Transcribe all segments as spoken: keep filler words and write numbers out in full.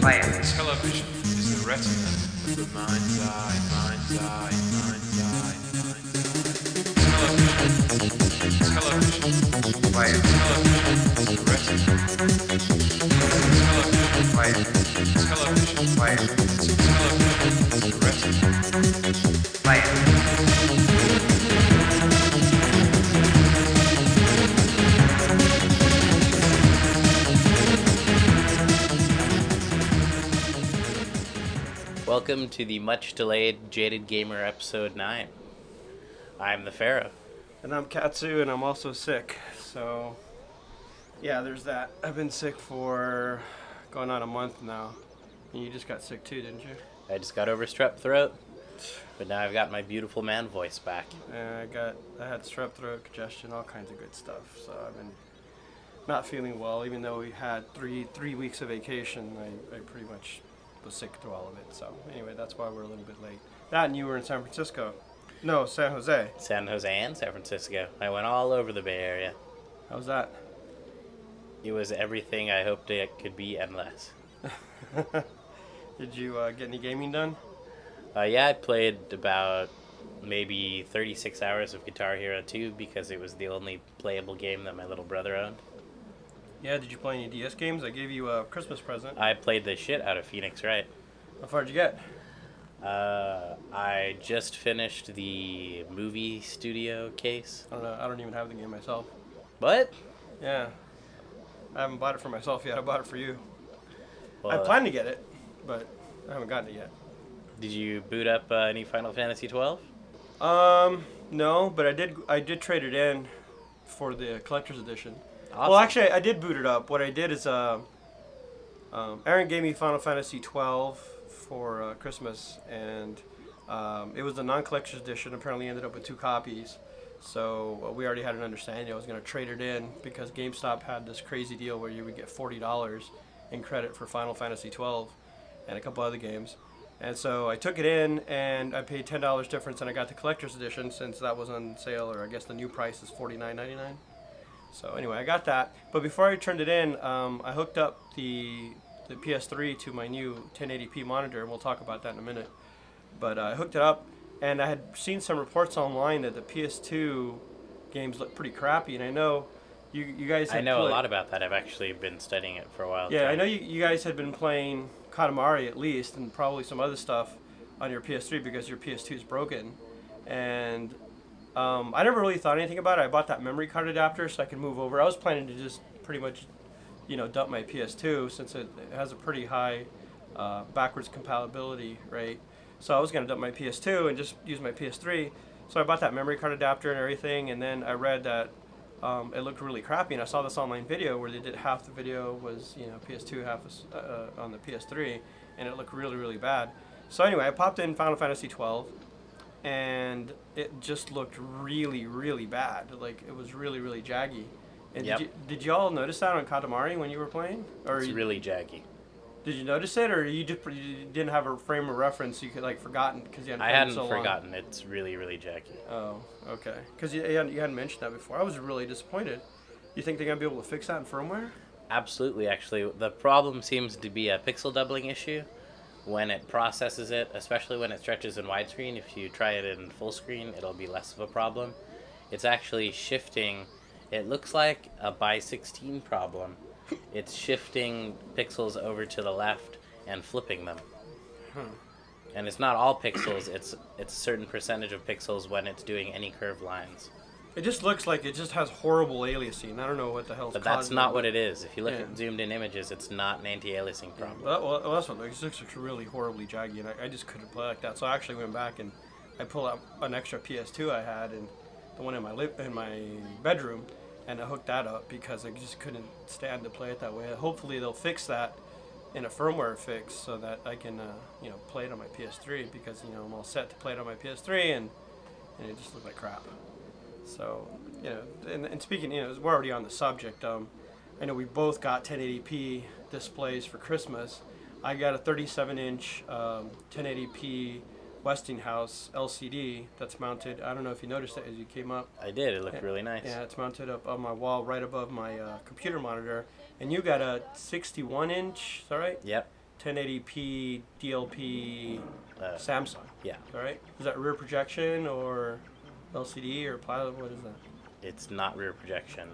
Television is the retina of the mind's eye, mind's eye, mind's eye, mind's eye. Television, television, television is the retina. Television, television, television is the retina. Welcome to the much delayed Jaded Gamer episode nine. I'm the Pharaoh. And I'm Katsu, and I'm also sick. So, yeah, there's that. I've been sick for going on a month now. And you just got sick too, didn't you? I just got over strep throat, but now I've got my beautiful man voice back. And I got, I had strep throat, congestion, all kinds of good stuff. So I've been not feeling well, even though we had three three weeks of vacation. I, I pretty much was sick through all of it. So anyway, that's why we're a little bit late. That and you were in San Francisco. No, San Jose. San Jose and San Francisco. I went all over the Bay Area. How was that? It was everything I hoped it could be and less. Did you uh, get any gaming done? Uh, yeah, I played about maybe thirty-six hours of Guitar Hero two because it was the only playable game that my little brother owned. Yeah, did you play any D S games? I gave you a Christmas present. I played the shit out of Phoenix Wright. How far did you get? Uh, I just finished the movie studio case. I don't know. I don't even have the game myself. What? Yeah. I haven't bought it for myself yet. I bought it for you. Well, I plan to get it, but I haven't gotten it yet. Did you boot up uh, any Final Fantasy twelve? Um, no, but I did. I did trade it in for the collector's edition. Awesome. Well, actually, I did boot it up. What I did is, uh, um, Aaron gave me Final Fantasy twelve for uh, Christmas, and um, it was the non-collector's edition. Apparently, ended up with two copies. So uh, we already had an understanding I was going to trade it in because GameStop had this crazy deal where you would get forty dollars in credit for Final Fantasy twelve and a couple other games. And so I took it in, and I paid ten dollars difference, and I got the collector's edition since that was on sale, or I guess the new price is forty-nine ninety-nine. So anyway, I got that. But before I turned it in, um, I hooked up the the P S three to my new ten eighty p monitor, and we'll talk about that in a minute. But uh, I hooked it up, and I had seen some reports online that the P S two games look pretty crappy, and I know you you guys had I know play- a lot about that. I've actually been studying it for a while. Yeah, I trying- know you, you guys had been playing Katamari at least, and probably some other stuff on your P S three because your P S two is broken. And um, I never really thought anything about it. I bought that memory card adapter so I could move over. I was planning to just pretty much, you know, dump my P S two since it, it has a pretty high uh, backwards compatibility rate. So I was going to dump my P S two and just use my P S three. So I bought that memory card adapter and everything, and then I read that um, it looked really crappy, and I saw this online video where they did half the video was, you know, P S two, half was, uh, on the P S three, and it looked really, really bad. So anyway, I popped in Final Fantasy twelve, and it just looked really, really bad. Like, it was really, really jaggy. And Yep. did you did y'all notice that on Katamari when you were playing? Or It's you, really jaggy. did you notice it, or you just you didn't have a frame of reference? You could like forgotten because you hadn't I played hadn't so long? forgotten. It's really, really jaggy. Oh, okay. Because you, you, hadn't, you hadn't mentioned that before. I was really disappointed. You think they're going to be able to fix that in firmware? Absolutely, actually. The problem seems to be a pixel doubling issue when it processes it, especially when it stretches in widescreen. If you try it in full screen, it'll be less of a problem. It's actually shifting. It looks like a by sixteen problem. It's shifting pixels over to the left and flipping them. Huh. And it's not all pixels, it's it's a certain percentage of pixels when it's doing any curved lines. It just looks like it just has horrible aliasing. I don't know what the hell's But that's causing not it, what but- it is. If you look Yeah. at zoomed in images, it's not an anti-aliasing problem. Well, well, well, that's what it looks like. It looks really horribly jaggy, and I, I just couldn't play like that. So I actually went back and I pulled out an extra P S two I had, and the one in my lip in my bedroom, and I hooked that up because I just couldn't stand to play it that way. Hopefully they'll fix that in a firmware fix so that I can uh, you know play it on my P S three because you know I'm all set to play it on my P S three, and and it just looked like crap. So you know, and, and speaking, you know, we're already on the subject. Um, I know we both got ten eighty p displays for Christmas. I got a thirty-seven inch um, ten eighty p Westinghouse L C D that's mounted. I don't know if you noticed it as you came up. I did. It looked really nice. Yeah, it's mounted up on my wall right above my uh, computer monitor. And you got a sixty-one inch, is that right? Yep. ten eighty p D L P Uh, Samsung. yeah, All right. Is that rear projection or L C D or plasma? What is that? it's not rear projection,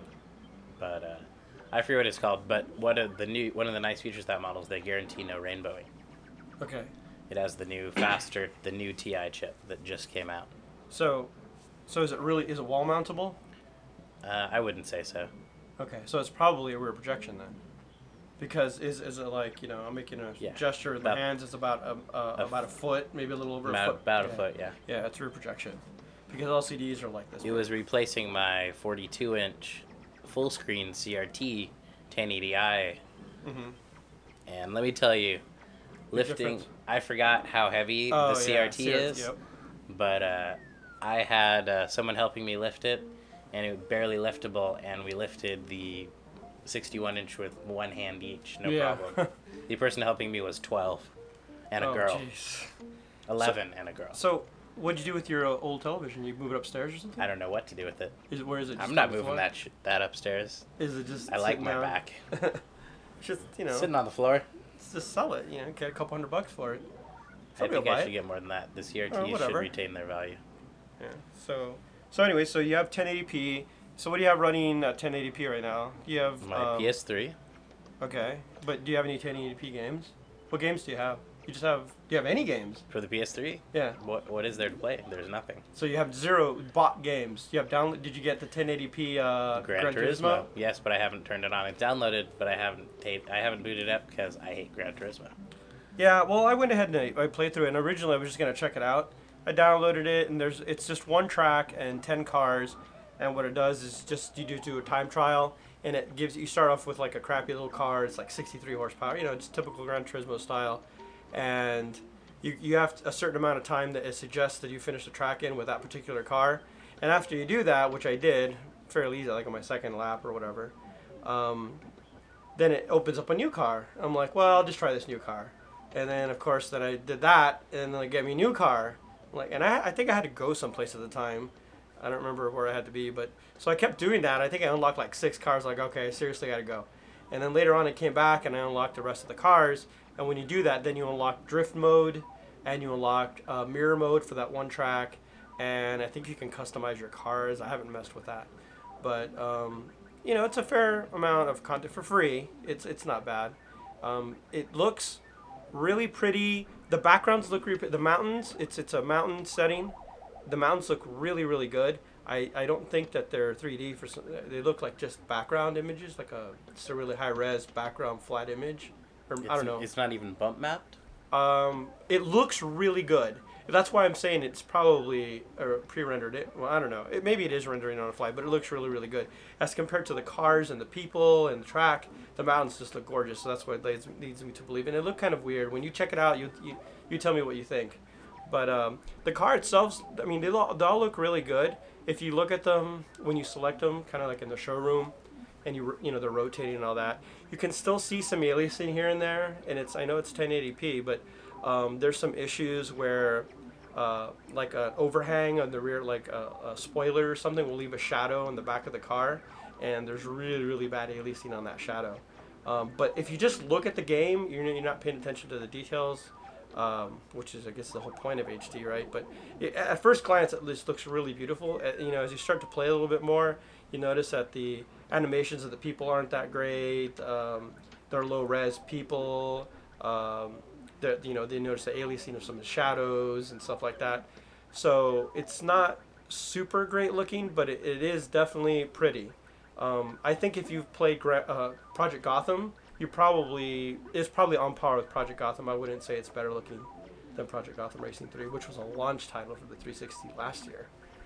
but uh, I forget what it's called. But what are the new one of the nice features of that model is they guarantee no rainbowing. Okay. It has the new faster, the new T I chip that just came out. So, so is it really is it wall mountable? Uh, I wouldn't say so. Okay, so it's probably a rear projection then, because is is it like you know I'm making a Yeah, gesture with my about- hands? It's about a, a, a about a foot, maybe a little over About, a foot. about yeah. a foot, yeah. Yeah, it's rear projection, because L C Ds are like this. It was replacing my forty-two inch full screen C R T ten eighty i, Mm-hmm. and let me tell you, lifting. difference? I forgot how heavy Oh, the yeah, C R T is, Yep. but uh, I had uh, someone helping me lift it, and it was barely liftable, and we lifted the sixty-one inch with one hand each, no Yeah. problem. The person helping me was twelve, and a Oh, girl, jeez. eleven, and a girl. So, what'd you do with your uh, old television? You move it upstairs or something? I don't know what to do with it. Is it, where is it? I'm just not on the moving floor? that sh- that upstairs. Is it just? I like sitting my down? back. Just you know, Sitting on the floor. just sell it. You know, get a couple hundred bucks for it. I Somebody think will I buy should it. get more than that. The C R T Oh, should whatever. retain their value. Yeah. So, so anyway, so you have ten eighty p. So what do you have running at ten eighty p right now? Do you have My um, P S three. Okay, but do you have any ten eighty p games? What games do you have? You just have. Do you have any games? For the P S three? Yeah. What What is there to play? There's nothing. So you have zero bought games. You have download. Did you get the ten eighty p uh, Gran, Turismo? Yes, but I haven't turned it on. It's downloaded, but I haven't ta- I haven't booted up because I hate Gran Turismo. Yeah. Well, I went ahead and I, I played through it. And originally, I was just gonna check it out. I downloaded it, and there's it's just one track and ten cars, and what it does is just you do do a time trial, and it gives you start off with like a crappy little car. It's like sixty-three horsepower. You know, just typical Gran Turismo style, and you you have a certain amount of time that it suggests that you finish the track in with that particular car, and after you do that, which I did fairly easy, like on my second lap or whatever, um, then it opens up a new car. I'm like, well, I'll just try this new car, and then of course then I did that, and then they gave me a new car, like, and I I think I had to go someplace at the time. I don't remember where I had to be, but so I kept doing that. I think I unlocked like six cars. Like, okay, seriously, I gotta go. And then later on, it came back, and I unlocked the rest of the cars. And when you do that, then you unlock drift mode, and you unlock uh, mirror mode for that one track. And I think you can customize your cars. I haven't messed with that, but um, you know, it's a fair amount of content for free. It's it's not bad. Um, it looks really pretty. The backgrounds look really, the mountains. It's it's a mountain setting. The mountains look really really good. I, I don't think that they're three D for some, they look like just background images, like a just a really high res background flat image. Or, It's, I don't know. It's not even bump mapped. Um, it looks really good. That's why I'm saying it's probably uh, pre-rendered. It well, I don't know. It, maybe it is rendering on the fly, but it looks really really good as compared to the cars and the people and the track. The mountains just look gorgeous. So that's what leads, leads me to believe. And it looked kind of weird when you check it out. You you, you tell me what you think. But um, the car itself, I mean, they all, they all look really good. If you look at them when you select them, kind of like in the showroom, and you you know they're rotating and all that, you can still see some aliasing here and there. And it's I know it's ten eighty p, but um, there's some issues where uh, like an overhang on the rear, like a, a spoiler or something, will leave a shadow in the back of the car, and there's really really bad aliasing on that shadow. Um, but if you just look at the game, you're you're not paying attention to the details. Um, which is, I guess, the whole point of H D, right? But it, at first glance, it just looks really beautiful. Uh, you know, as you start to play a little bit more, you notice that the animations of the people aren't that great. Um, they're low res people. Um, that you know, they notice the aliasing of some of the shadows and stuff like that. So it's not super great looking, but it, it is definitely pretty. Um, I think if you've played Gra- uh, Project Gotham, you probably it's probably on par with Project Gotham. I wouldn't say it's better looking than Project Gotham Racing three, which was a launch title for the three sixty last year.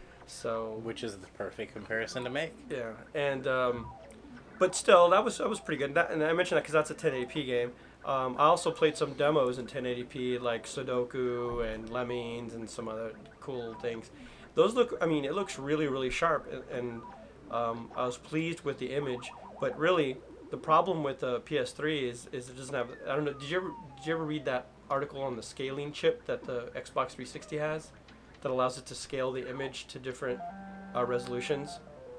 So Which is the perfect comparison to make. yeah, and um, but still, that was that was pretty good. That, and I mentioned that because that's a ten eighty p game. Um, I also played some demos in ten eighty p, like Sudoku and Lemmings and some other cool things. Those look, I mean, it looks really really sharp, and, and um, I was pleased with the image. But really, the problem with the P S three is is it doesn't have. I don't know. Did you ever did you ever read that article on the scaling chip that the Xbox three sixty has, that allows it to scale the image to different uh, resolutions?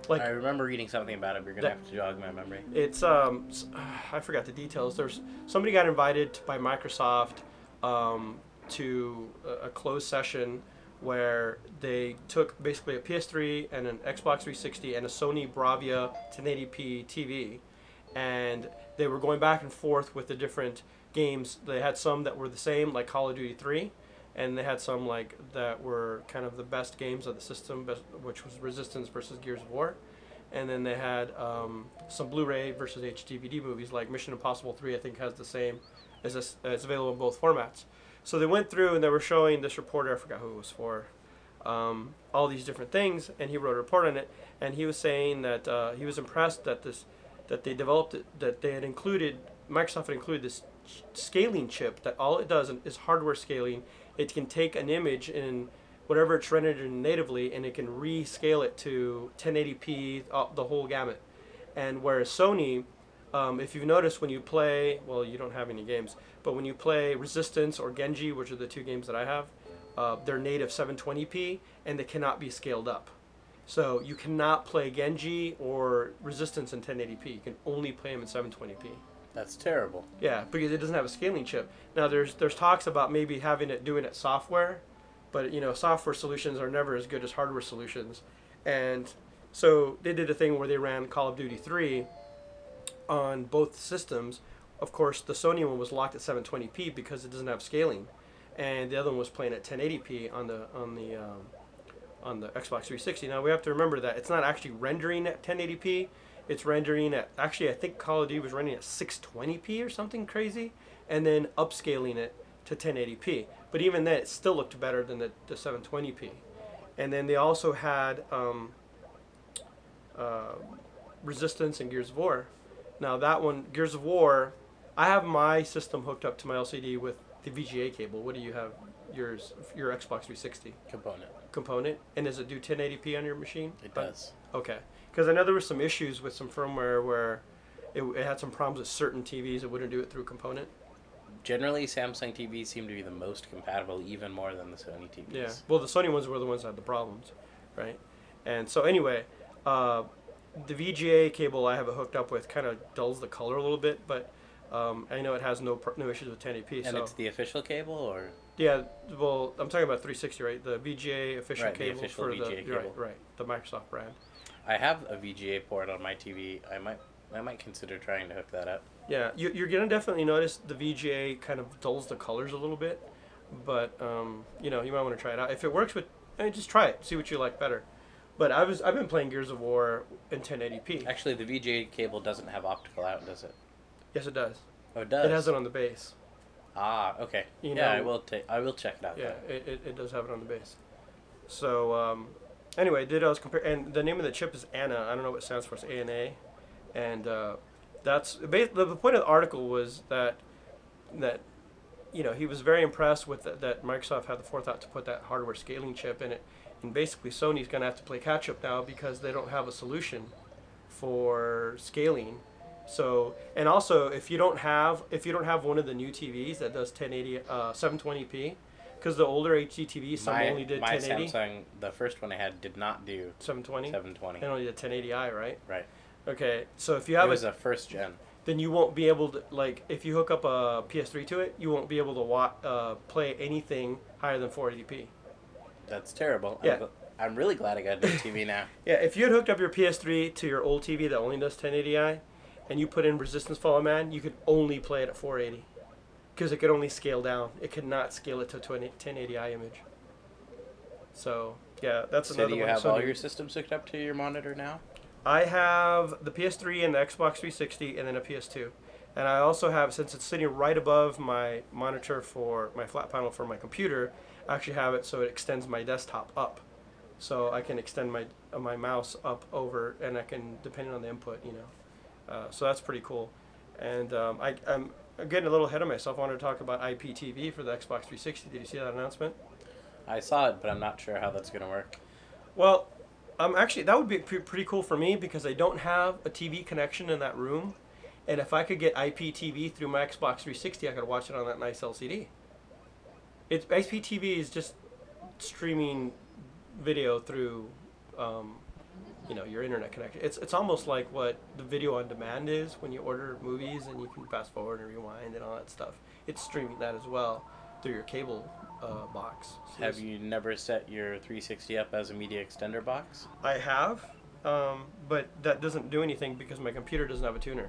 Like I remember reading something about it. But you're gonna that- have to jog my memory. it's um s- I forgot the details. There's somebody got invited by Microsoft um, to a, a closed session where they took basically a P S three and an Xbox three sixty and a Sony Bravia ten eighty p T V, and they were going back and forth with the different games. They had some that were the same, like Call of Duty three, and they had some like that were kind of the best games of the system, best, which was Resistance versus Gears of War. And then they had um, some Blu-ray versus H D V D movies, like Mission Impossible three, I think has the same, as this, uh, it's available in both formats. So they went through and they were showing this reporter, I forgot who it was for, um, all these different things, and he wrote a report on it, and he was saying that uh, he was impressed that this, that they developed it, that they had included, Microsoft had included this scaling chip that all it does is hardware scaling. It can take an image in whatever it's rendered in natively, and it can rescale it to ten eighty p, uh, the whole gamut. And whereas Sony, um, if you've noticed when you play, well, you don't have any games, but when you play Resistance or Genji, which are the two games that I have, uh, they're native seven twenty p, and they cannot be scaled up. So you cannot play Genji or Resistance in ten eighty p. You can only play them in seven twenty p. That's terrible. Yeah, because it doesn't have a scaling chip. Now there's there's talks about maybe having it doing it software, but you know software solutions are never as good as hardware solutions, and so they did a thing where they ran Call of Duty three on both systems. Of course, the Sony one was locked at seven twenty p because it doesn't have scaling, and the other one was playing at ten eighty p on the on the um, on the Xbox three sixty. Now we have to remember that it's not actually rendering at ten eighty p. It's rendering at, actually I think Call of Duty was running at six twenty p or something crazy, and then upscaling it to ten eighty p. But even then, it still looked better than the, the seven twenty p. And then they also had um, uh, Resistance and Gears of War. Now that one, Gears of War, I have my system hooked up to my L C D with the V G A cable. What do you have yours, your Xbox three sixty? Component. Component? And does it do ten eighty p on your machine? It does. Okay. Because I know there were some issues with some firmware where it, it had some problems with certain T Vs. It wouldn't do it through component. Generally, Samsung T Vs seem to be the most compatible, even more than the Sony T Vs. Yeah. Well, the Sony ones were the ones that had the problems, right? And so anyway, uh, the V G A cable I have it hooked up with kind of dulls the color a little bit, but um, I know it has no pr- no issues with ten eighty p. And So it's the official cable, or yeah, well, I'm talking about three sixty, right? The V G A official Right, the cable official for V G A the cable. right, right, the Microsoft brand. I have a V G A port on my T V. I might, I might consider trying to hook that up. Yeah, you, you're gonna definitely notice the V G A kind of dulls the colors a little bit, but um, you know you might want to try it out. If it works with, eh, just try it, see what you like better. But I was I've been playing Gears of War in ten eighty p. Actually, the V G A cable doesn't have optical out, does it? Yes, it does. Oh, it does. It has it on the base. Ah, okay. You yeah, know- I will take. I will check it out. Yeah, then. it, it, it does have it on the base. So um, anyway, did I was compare and the name of the chip is A N A. I don't know what it stands for. It's A N A, and uh, that's ba- the the point of the article was that that you know he was very impressed with the, that Microsoft had the forethought to put that hardware scaling chip in it, and basically Sony's going to have to play catch up now because they don't have a solution for scaling. So and also if you don't have if you don't have one of the new T Vs that does ten eighty uh, seven twenty p, because the older H D T Vs some my only did my ten eighty Samsung, the first one I had, did not do seven twenty. seven twenty. They only did ten eighty i, right? Right. Okay, so if you It have was it, a first gen. then you won't be able to, like, if you hook up a P S three to it, you won't be able to wa- uh, play anything higher than four eighty p. That's terrible. Yeah. I'm, gl- I'm really glad I got a new T V now. Yeah, if you had hooked up your P S three to your old T V that only does ten eighty i, and you put in Resistance Fall of Man, you could only play it at four eighty. Because it could only scale down. It could not scale it to a ten eighty i image. So, yeah, that's So another do you one. have So all do- your systems hooked up to your monitor now? I have the P S three and the Xbox three sixty and then a P S two. And I also have, since it's sitting right above my monitor for my flat panel for my computer, I actually have it so it extends my desktop up. So I can extend my uh, my mouse up over, and I can, depending on the input, you know. Uh, so that's pretty cool. And um, I, I'm getting a little ahead of myself. I wanted to talk about I P T V for the Xbox three sixty. Did you see that announcement? I saw it, but I'm not sure how that's going to work. Well, um, actually, that would be pre- pretty cool for me because I don't have a T V connection in that room. And if I could get I P T V through my Xbox three sixty, I could watch it on that nice L C D. It's, I P T V is just streaming video through, um, you know, your internet connection. It's it's almost like what the video on demand is when you order movies and you can fast forward and rewind and all that stuff. It's streaming that as well through your cable uh, box. So Have it's- you never set your three sixty up as a media extender box? I have, um, but that doesn't do anything because my computer doesn't have a tuner.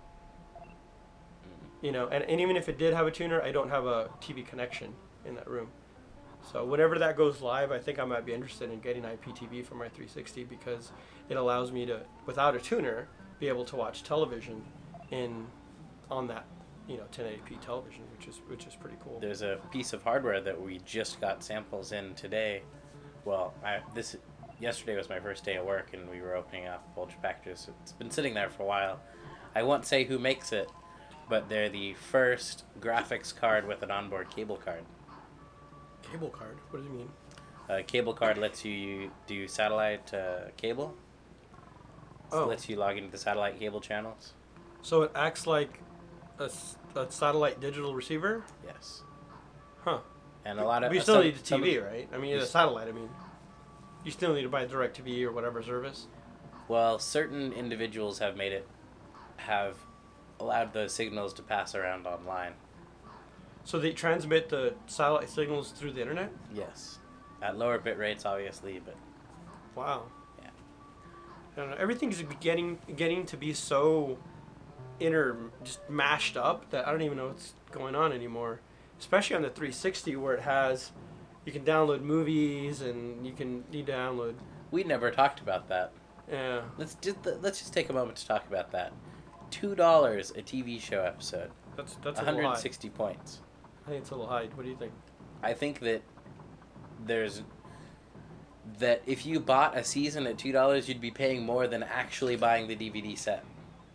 You know, and, and even if it did have a tuner, I don't have a T V connection in that room. So whenever that goes live, I think I might be interested in getting I P T V for my three sixty because it allows me to, without a tuner, be able to watch television in on that, you know, ten eighty p television, which is which is pretty cool. There's a piece of hardware that we just got samples in today. Well, I, this yesterday was my first day at work, and we were opening up a bunch of packages. It's been sitting there for a while. I won't say who makes it, but they're the first graphics card with an onboard cable card. Cable card? What does it mean? A cable card lets you do satellite uh, cable. Oh. It lets you log into the satellite cable channels. So it acts like a, s- a satellite digital receiver? Yes. Huh. And a lot of But you still some- need a T V, some- right? I mean, you a s- satellite, I mean. You still need to buy DirecTV or whatever service. Well, certain individuals have made it, have allowed those signals to pass around online. So they transmit the satellite signals through the internet? Yes. At lower bit rates, obviously, but Wow. Yeah. I don't know. Everything's getting getting to be so inter just mashed up that I don't even know what's going on anymore. Especially on the three sixty where it has, you can download movies and you can you download. we never talked about that. Yeah. Let's just let's just take a moment to talk about that. Two dollars a T V show episode, That's that's one a little hundred high. and sixty points. I think it's a little high. What do you think? I think that there's that if you bought a season at two dollars, you'd be paying more than actually buying the D V D set.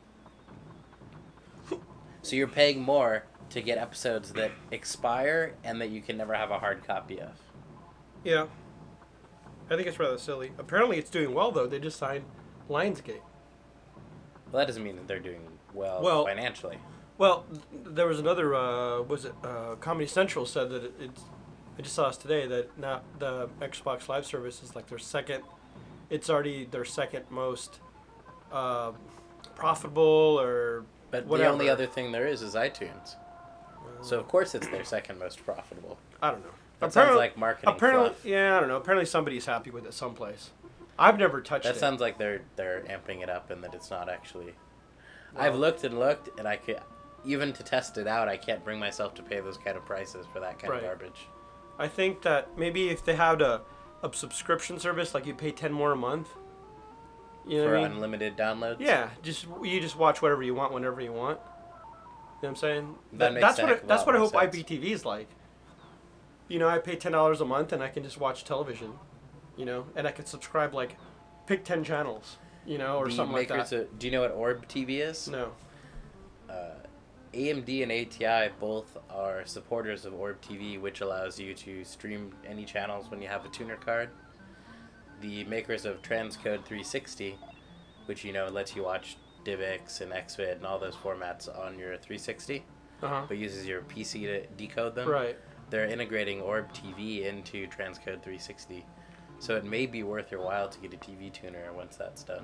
So you're paying more to get episodes that expire and that you can never have a hard copy of. Yeah. I think it's rather silly. Apparently it's doing well though. They just signed Lionsgate. Well, that doesn't mean that they're doing well, Well- financially. Well, th- there was another. Uh, was it uh, Comedy Central said that it, it's. I just saw this today that now the Xbox Live service is like their second. It's already their second most uh, profitable or But whatever. the only other thing there is is iTunes. So of course it's their second most profitable. I don't know. That sounds like marketing Apparently, fluff. yeah, I don't know. Apparently somebody's happy with it someplace. I've never touched That it. sounds like they're they're amping it up and that it's not actually. Well- I've looked and looked and I could, even to test it out, I can't bring myself to pay those kind of prices for that kind Right. of garbage. I think that maybe if they had a, a subscription service, like you pay ten more a month. You know For what I mean? unlimited downloads. Yeah, just you just watch whatever you want whenever you want. You know what I'm saying? That makes that's a what heck I, of a that's lot what I more hope sense. I P T V is like. You know, I pay ten dollars a month and I can just watch television. You know, and I can subscribe like, pick ten channels. You know, or The something like makers that. of- do you know what Orb T V is? No. Uh, A M D and A T I both are supporters of Orb T V, which allows you to stream any channels when you have a tuner card. The makers of Transcode three sixty, which you know lets you watch DivX and X Vid and all those formats on your three sixty, Uh huh. but uses your P C to decode them. Right. They're integrating Orb T V into Transcode three sixty, so it may be worth your while to get a T V tuner once that's done.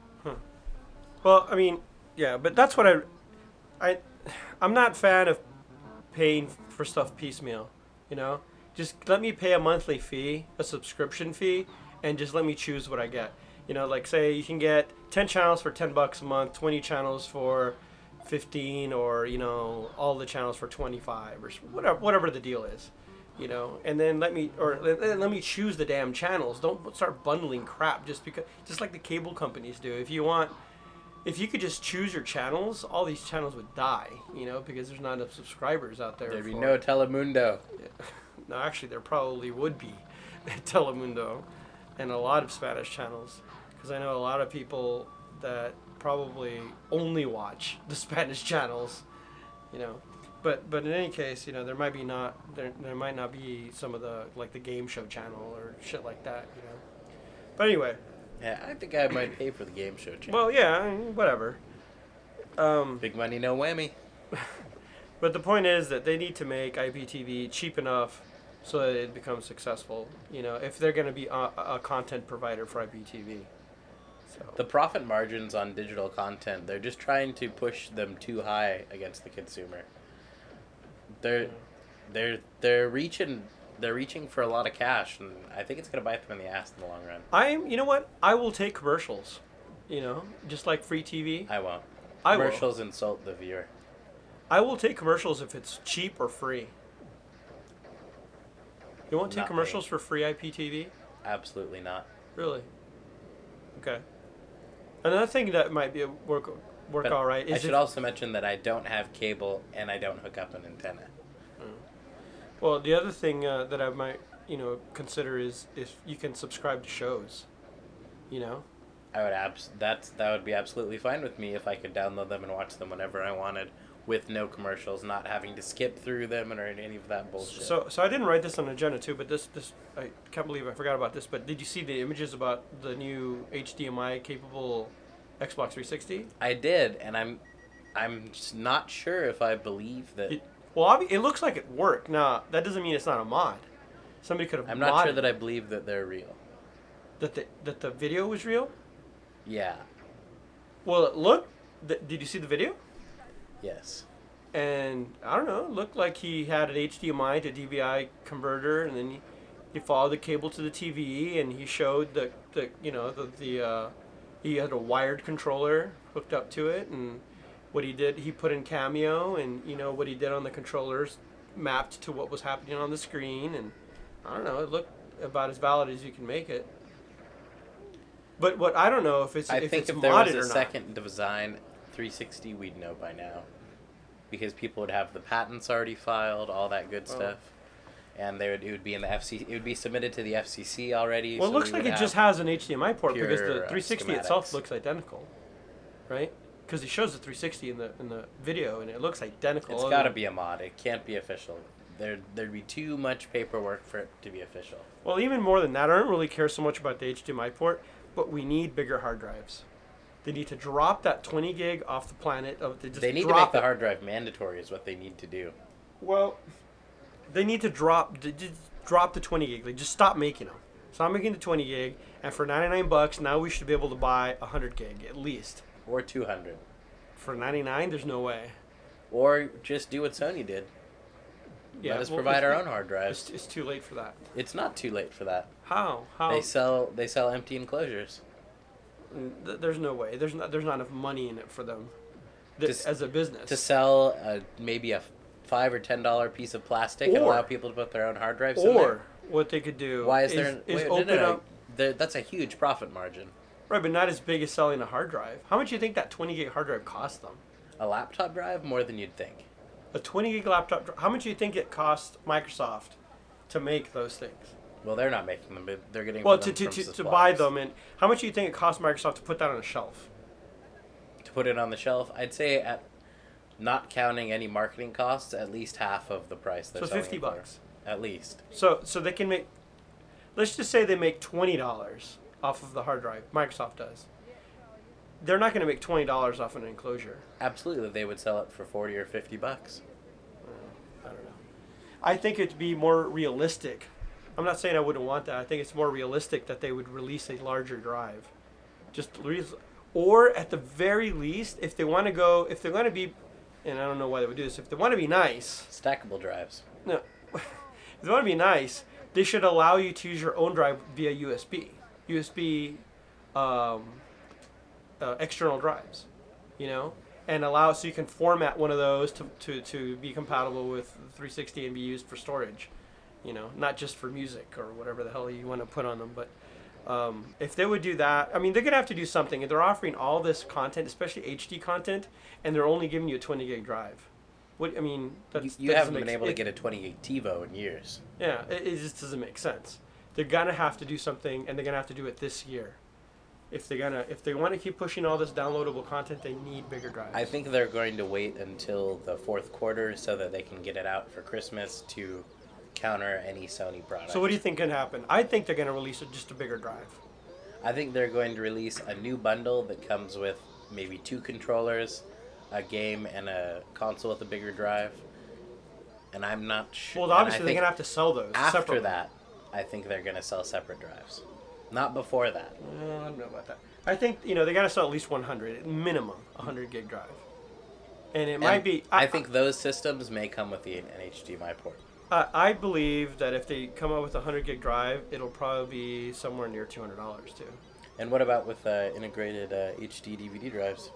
Well, I mean, yeah, but that's what I, I, I'm not a fan of paying for stuff piecemeal. You know, just let me pay a monthly fee, a subscription fee, and just let me choose what I get. You know, like say you can get ten channels for ten bucks a month, twenty channels for fifteen, or you know, all the channels for twenty-five, or s- whatever, whatever the deal is. You know, and then let me or let, let me choose the damn channels. Don't start bundling crap just because, just like the cable companies do. If you want. If you could just choose your channels, all these channels would die, you know, because there's not enough subscribers out there. There'd be for- no Telemundo. No, actually, there probably would be Telemundo and a lot of Spanish channels, because I know a lot of people that probably only watch the Spanish channels, you know. But but in any case, you know, there might be not there there might not be some of the like the game show channel or shit like that, you know. But anyway. Yeah, I think I might pay for the game show channel. Well, yeah, I mean, whatever. Um, Big money, no whammy. but the point is that they need to make I P T V cheap enough so that it becomes successful. You know, if they're going to be a, a content provider for I P T V. So The profit margins on digital content, they're just trying to push them too high against the consumer. They're they're they're reaching they're reaching for a lot of cash, and I think it's gonna bite them in the ass in the long run. I'm, you know what? I will take commercials. You know, just like free T V. I won't. I will. Commercials insult the viewer. I will take commercials if it's cheap or free. You won't take Not me. commercials for free I P T V? Absolutely not. Really? Okay. Another thing that might be a work work But all right is I should if- also mention that I don't have cable and I don't hook up an antenna. well, the other thing uh, that I might, you know, consider is if you can subscribe to shows. You know? I would abs that's that would be absolutely fine with me if I could download them and watch them whenever I wanted, with no commercials, not having to skip through them or any of that bullshit. So, so I didn't write this on the agenda too, but this, this I can't believe I forgot about this. But did you see the images about the new H D M I capable Xbox three sixty? I did, and I'm I'm just not sure if I believe that. It, well, obvi- it looks like it worked. Now that doesn't mean it's not a mod. Somebody could have. I'm not sure modded that I believe that they're real. that the that the video was real. Yeah. Well, it looked. Th- did you see the video? Yes. And I don't know. It looked like he had an H D M I to D V I converter, and then he, he followed the cable to the T V, and he showed the the you know the the uh, he had a wired controller hooked up to it, and what he did, he put in Cameo, and you know what he did on the controllers mapped to what was happening on the screen, and I don't know. It looked about as valid as you can make it. But what I don't know if it's I if think it's if there modded was a or not. second design three sixty, we'd know by now, because people would have the patents already filed, all that good Oh. stuff, and they would it would be in the F C C. It would be submitted to the F C C already. Well, it so looks we like would it just have- has an H D M I port because pure, the uh, three sixty itself schematics. looks identical, right? Because he shows the three sixty in the in the video and it looks identical. It's other got to than- be a mod. It can't be official. There, there'd be too much paperwork for it to be official. Well, even more than that, I don't really care so much about the H D M I port, but we need bigger hard drives. They need to drop that twenty gig off the planet. Of they just They need to drop make the it. hard drive mandatory. Is what they need to do. Well, they need to drop d- just drop the twenty gig. They just stop making them. Stop making the twenty gig, and for ninety-nine bucks, now we should be able to buy one hundred gig at least. Or two hundred. For ninety-nine, there's no way. Or just do what Sony did. Yeah, Let us well, provide it's- our own hard drives. It's, it's too late for that. It's not too late for that. How? How? They sell they sell empty enclosures. Th- There's no way. There's not. There's not enough money in it for them, th- Just as a business. To sell a, maybe a five or ten dollar piece of plastic and Or- allow people to put their own hard drives in or there. what they could do. Why is is, there? is wait, no, open no, no. up There, that's a huge profit margin. right, but not as big as selling a hard drive. How much do you think that twenty gig hard drive costs them? A laptop drive more than you'd think. A twenty gig laptop. dr- How much do you think it cost Microsoft to make those things? Well, they're not making them, but they're getting Well, them to to, from to, to suppliers. buy them, and how much do you think it cost Microsoft to put that on a shelf? To put it on the shelf, I'd say at not counting any marketing costs, at least half of the price. They're So selling fifty it for. bucks. At least. So so they can make. Let's just say they make twenty dollars off of the hard drive. Microsoft does. They're not going to make twenty dollars off an enclosure. Absolutely, they would sell it for forty or fifty bucks. I don't know. I think it'd be more realistic. I'm not saying I wouldn't want that. I think it's more realistic that they would release a larger drive. Just re- or at the very least, if they want to go, if they're going to be, and I don't know why they would do this, if they want to be nice, Stackable drives. no, if they want to be nice, they should allow you to use your own drive via U S B, U S B, um, uh, external drives, you know, and allow so you can format one of those to, to, to be compatible with three sixty and be used for storage, you know, not just for music or whatever the hell you want to put on them. But um, if they would do that, I mean, they're gonna have to do something. If they're offering all this content, especially H D content, and they're only giving you a twenty gig drive, what I mean, that's, You, you that haven't doesn't been make- able to it- get a twenty gig TiVo in years. yeah, it, it just doesn't make sense. They're gonna have to do something, and they're gonna have to do it this year. If they're gonna, if they want to keep pushing all this downloadable content, they need bigger drives. I think they're going to wait until the fourth quarter so that they can get it out for Christmas to counter any Sony product. So what do you think can happen? I think they're gonna release it just a bigger drive. I think they're going to release a new bundle that comes with maybe two controllers, a game, and a console with a bigger drive. And I'm not sure. Well, and I obviously they're think gonna have to sell those after separately. that, I think they're going to sell separate drives. Not before that. Uh, I don't know about that. I think you know they got to sell at least one hundred minimum, one hundred gig drive, and it might And be. I, I think those systems may come with the N H D M I port. I, I believe that if they come out with a one hundred gig drive, it'll probably be somewhere near two hundred dollars too. And what about with uh, integrated uh, H D D V D drives?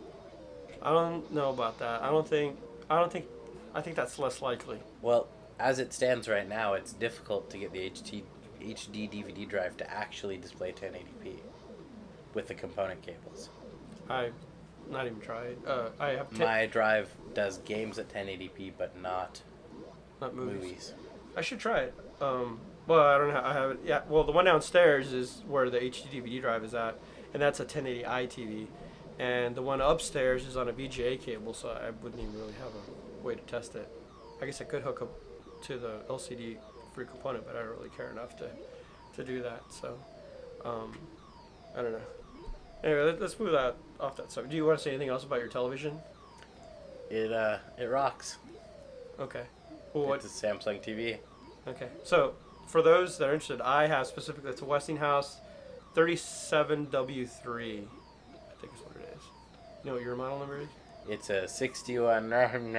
I don't know about that. I don't think. I don't think. I think that's less likely. Well, as it stands right now, it's difficult to get the H D H D D V D drive to actually display ten eighty p with the component cables. I've not even tried. Uh, I have t- My drive does games at ten eighty p, but not not movies. movies. I should try it. Um, well, I don't know. I haven't. Yeah. Well, the one downstairs is where the H D D V D drive is at, and that's a ten eighty i T V, and the one upstairs is on a V G A cable, so I wouldn't even really have a way to test it. I guess I could hook up to the L C D free component, but I don't really care enough to to do that. So, um, I don't know. Anyway, let, let's move that off that subject. Do you want to say anything else about your television? It uh, it rocks. Okay. Well, what? It's a Samsung T V. Okay. So, for those that are interested, I have specifically, it's a Westinghouse thirty-seven W three. I think is what it is. You know what your model number is? It's a sixty-one.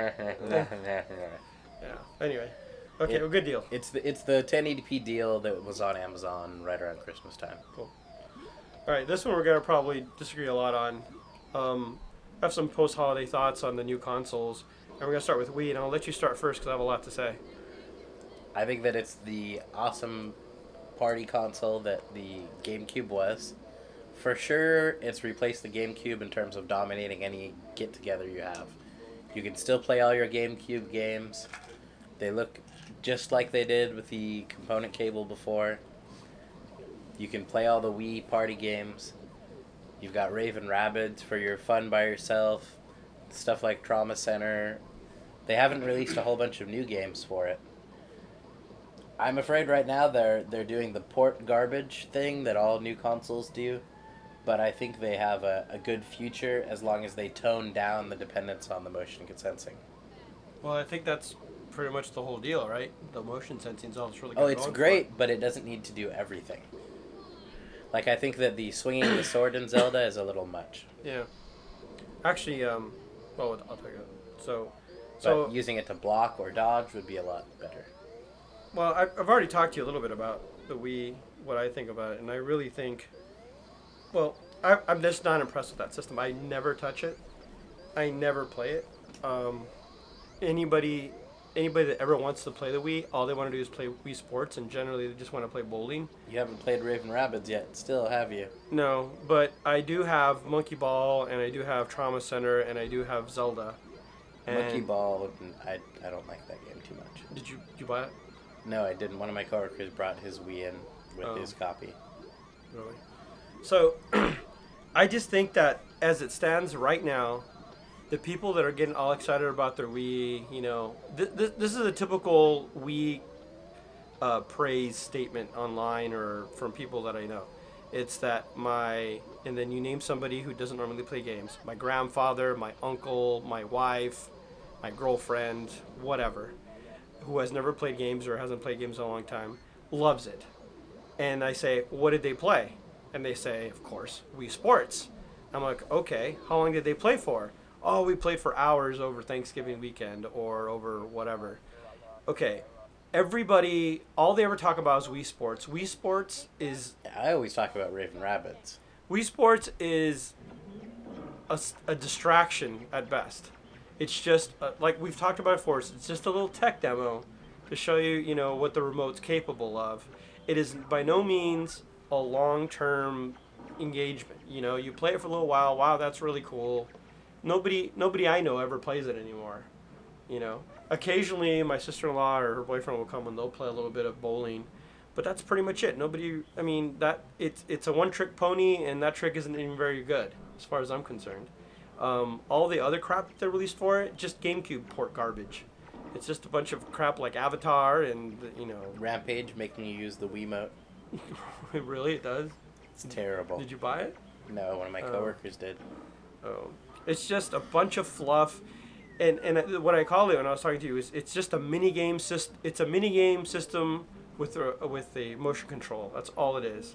Yeah. Anyway. Okay, It- well, good deal. It's the it's the ten eighty p deal that was on Amazon right around Christmas time. Cool. All right, this one we're going to probably disagree a lot on. Um, I have some post-holiday thoughts on the new consoles. And we're going to start with Wii, and I'll let you start first because I have a lot to say. I think that it's the awesome party console that the GameCube was. For sure, it's replaced the GameCube in terms of dominating any get-together you have. You can still play all your GameCube games. They look just like they did with the component cable before. You can play all the Wii party games. You've got Raven Rabbids for your fun by yourself. Stuff like Trauma Center. They haven't released a whole bunch of new games for it. I'm afraid right now they're they're doing the port garbage thing that all new consoles do. But I think they have a, a good future as long as they tone down the dependence on the motion sensing. Well, I think that's pretty much the whole deal, right? The motion sensing is all that's really good. Oh, it's great, but it doesn't need to do everything. Like, I think that the swinging the sword in Zelda is a little much. Yeah. Actually, um, well, I'll tell you. So, But so using it to block or dodge would be a lot better. well, I- I've already talked to you a little bit about the Wii, what I think about it, and I really think, well, I, I'm just not impressed with that system. I never touch it. I never play it. Um, anybody, anybody that ever wants to play the Wii, all they want to do is play Wii Sports, and generally they just want to play bowling. You haven't played Raven Rabbids yet, still, have you? No, but I do have Monkey Ball, and I do have Trauma Center, and I do have Zelda. And Monkey Ball, I, I don't like that game too much. Did you did you buy it? No, I didn't. One of my coworkers brought his Wii in with Oh. his copy. Really? So, I just think that as it stands right now, the people that are getting all excited about their Wii, you know, th- th- this is a typical Wii uh, praise statement online or from people that I know. It's that my, and then you name somebody who doesn't normally play games. My grandfather, my uncle, my wife, my girlfriend, whatever, who has never played games or hasn't played games in a long time, loves it. And I say, what did they play? And they say, of course, Wii Sports. I'm like, okay, how long did they play for? Oh, we played for hours over Thanksgiving weekend or over whatever. Okay, everybody, all they ever talk about is Wii Sports. Wii Sports is, I always talk about Raven Rabbids. Wii Sports is a, s- a distraction at best. It's just, uh, like we've talked about before, it's just a little tech demo to show you, you know, what the remote's capable of. It is by no means a long-term engagement. You know, you play it for a little while. Wow, that's really cool. Nobody, nobody I know ever plays it anymore. You know, occasionally my sister-in-law or her boyfriend will come and they'll play a little bit of bowling, but that's pretty much it. Nobody, I mean, that it's it's a one-trick pony, and that trick isn't even very good as far as I'm concerned. Um, all the other crap that they released for it, just GameCube port garbage. It's just a bunch of crap like Avatar and, you know, Rampage making you use the Wiimote. really, it does. It's terrible. Did you buy it? No, one of my Oh. coworkers did. Oh, it's just a bunch of fluff, and and what I call it when I was talking to you is it's just a mini game system. It's a mini game system with a with a motion control. That's all it is.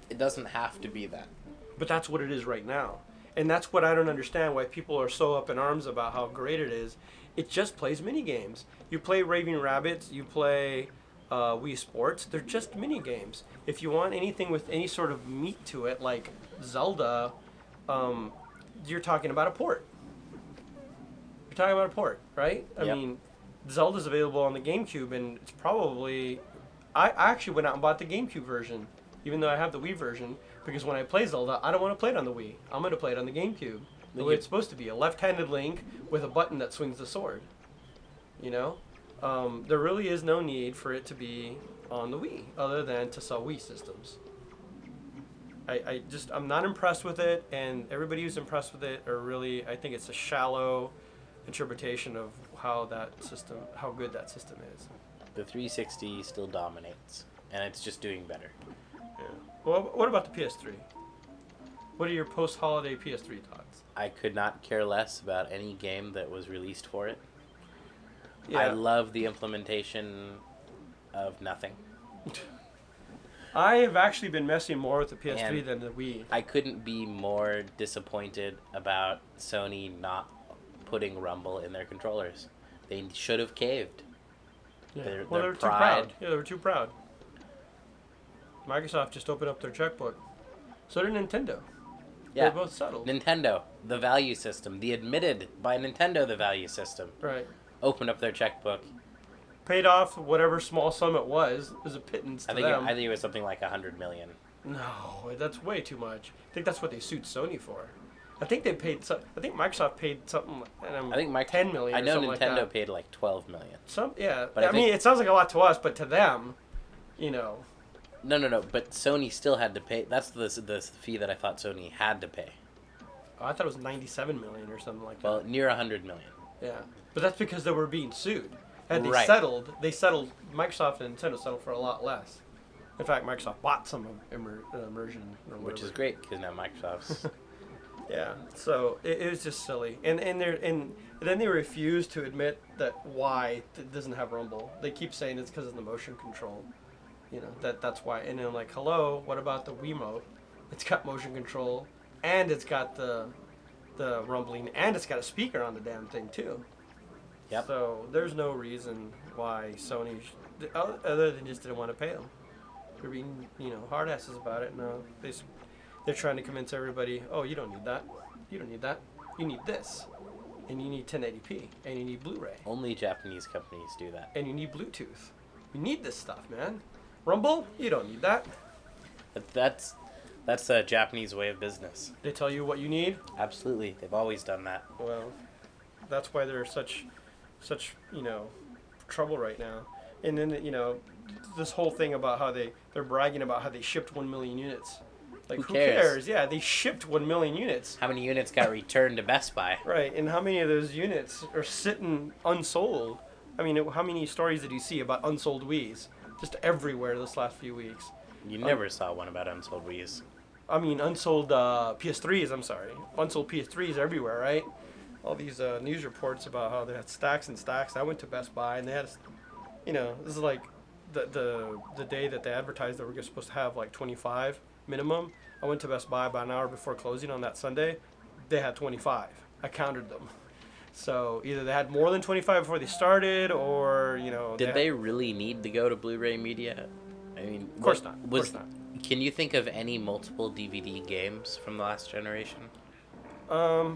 It doesn't have to be that. But that's what it is right now. And that's what I don't understand, why people are so up in arms about how great it is. It just plays mini games. You play Raving Rabbits, you play uh, Wii Sports. They're just mini games. If you want anything with any sort of meat to it, like Zelda, um, you're talking about a port. You're talking about a port, right? I Yep. mean, Zelda's available on the GameCube, and it's probably... I I actually went out and bought the GameCube version, even though I have the Wii version, because when I play Zelda, I don't want to play it on the Wii. I'm going to play it on the GameCube. The way it's supposed to be, a left-handed Link with a button that swings the sword. You know? Um, there really is no need for it to be on the Wii, other than to sell Wii systems. I, I just, I'm not impressed with it, and everybody who's impressed with it are really, I think it's a shallow interpretation of how that system, how good that system is. The three sixty still dominates, and it's just doing better. Yeah. Well, what about the P S three? What are your post-holiday P S three thoughts? I could not care less about any game that was released for it. Yeah. I love the implementation of nothing. I have actually been messing more with the P S three And than the Wii. I couldn't be more disappointed about Sony not putting Rumble in their controllers. They should have caved. Yeah. Their- well, their they were too pride. proud. Yeah, they were too proud. Microsoft just opened up their checkbook. So did Nintendo. Yeah. They're both settled. Nintendo, the value system, the admitted by Nintendo the value system, Right. opened up their checkbook. Paid off whatever small sum it was as a pittance to I think it, them. I think it was something like a hundred million. No, that's way too much. I think that's what they sued Sony for. I think they paid. So, I think Microsoft paid something. Um, I think Mike, ten million. I or know something Nintendo like that. paid like twelve million. Some, yeah. But I I, mean, think- it sounds like a lot to us, but to them, you know. No, no, no. But Sony still had to pay. That's the the fee that I thought Sony had to pay. Oh, I thought it was ninety-seven million or something like Well, that. near a hundred million. Yeah, but that's because they were being sued. Had they Right. settled, they settled. Microsoft and Nintendo settled for a lot less. In fact, Microsoft bought some of immer, uh, immersion, or Which is whatever. great because now Microsoft's. Yeah, so it, it was just silly, and and they and then they refuse to admit that why it doesn't have Rumble. They keep saying it's because of the motion control, you know, that that's why. And then like, hello, what about the Wiimote? It's got motion control, and it's got the the rumbling, and it's got a speaker on the damn thing too. Yep. So there's no reason why Sony, sh- other than just didn't want to pay them. They're being, you know, hard asses about it. No, they, s- they're trying to convince everybody, oh, you don't need that. You don't need that. You need this. And you need ten eighty p. And you need Blu-ray. Only Japanese companies do that. And you need Bluetooth. You need this stuff, man. Rumble? You don't need that. But that's that's a Japanese way of business. They tell you what you need. Absolutely, they've always done that. Well, that's why they're such, such, you know, trouble right now. And then, you know, this whole thing about how they, they're bragging about how they shipped one million units. Like, Who who, cares? cares? Yeah, they shipped one million units. How many units got returned to Best Buy? Right, and how many of those units are sitting unsold? I mean, how many stories did you see about unsold Wiis? Just everywhere this last few weeks. You never saw one about unsold Wii's. I mean, unsold uh, P S threes, I'm sorry. Unsold P S threes everywhere, right? All these uh, news reports about how they had stacks and stacks. I went to Best Buy, and they had, you know, this is like the the, the day that they advertised that we're supposed to have like twenty-five minimum. I went to Best Buy about an hour before closing on that Sunday. They had twenty-five. I counted them. So either they had more than twenty-five before they started, or, you know... Did had- they really need to go to Blu-ray media? I mean, Of course what not. Of Was, course not. Can you think of any multiple D V D games from the last generation? Um...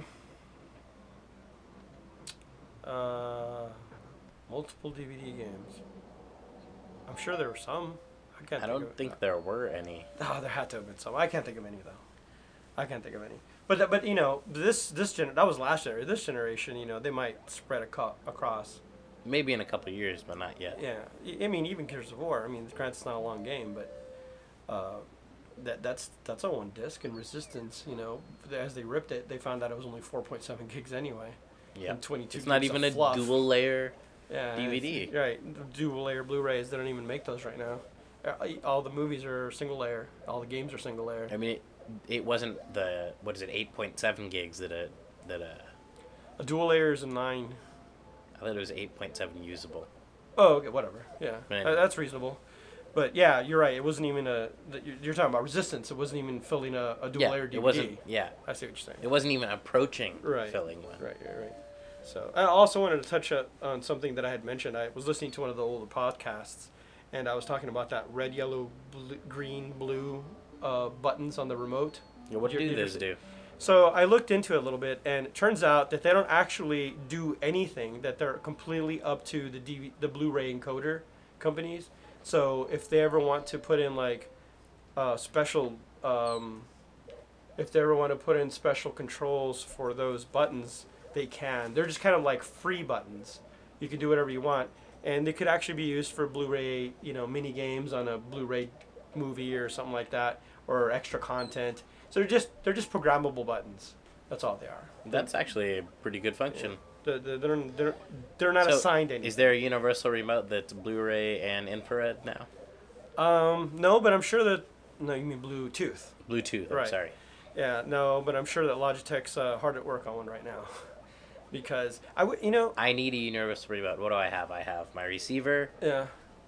Uh... Multiple D V D games. I'm sure there were some. I can't I think don't of it. think there were any. Oh, there had to have been some. I can't think of any though. I can't think of any. But but you know this this gen that was last generation. This generation, you know, they might spread aco- across. Maybe in a couple of years, but not yet. Yeah, I I mean even Gears of War. I mean, granted it's not a long game, but uh, that that's that's on one disc. And Resistance, you know, as they ripped it, they found out it was only four point seven gigs anyway. Yeah. And twenty-two. It's not gigs of even a fluff. dual layer. Yeah, D V D. it's- Right, dual layer Blu-rays. They don't even make those right now. Uh, All the movies are single layer. All the games are single layer. I mean, it, it wasn't the what is it, eight point seven gigs that a that a A dual layer is a nine. I thought it was eight point seven usable. Oh, okay, whatever. Yeah, Right. Uh, that's reasonable. But yeah, you're right. It wasn't even a. You're you're talking about Resistance. It wasn't even filling a, a dual Yeah, layer D V D. it wasn't. Yeah, I see what you're saying. it wasn't even approaching Right. filling one. Right, right, right. So I also wanted to touch up on something that I had mentioned. I was listening to one of the older podcasts, and I was talking about that red, yellow, blue, green, blue uh, buttons on the remote. Yeah, what You- do you those ever- do? So I looked into it a little bit, and it turns out that they don't actually do anything. That they're completely up to the D V- the Blu-ray encoder companies. So if they ever want to put in like uh, special, um, if they ever want to put in special controls for those buttons, they can. They're just kind of like free buttons. You can do whatever you want, and they could actually be used for Blu-ray, you know, mini games on a Blu-ray movie or something like that, or extra content. So they're just they're just programmable buttons. That's all they are. That's actually a pretty good function. They're, they're, they're, they're, they're not So, assigned anything. Is there a universal remote that's Blu-ray and infrared now? Um, no, but I'm sure that no, you mean Bluetooth. Bluetooth. I'm Right. sorry. Yeah, no, but I'm sure that Logitech's uh, hard at work on one right now, because I would, you know, I need a universal remote. What do I have? I have my receiver, yeah.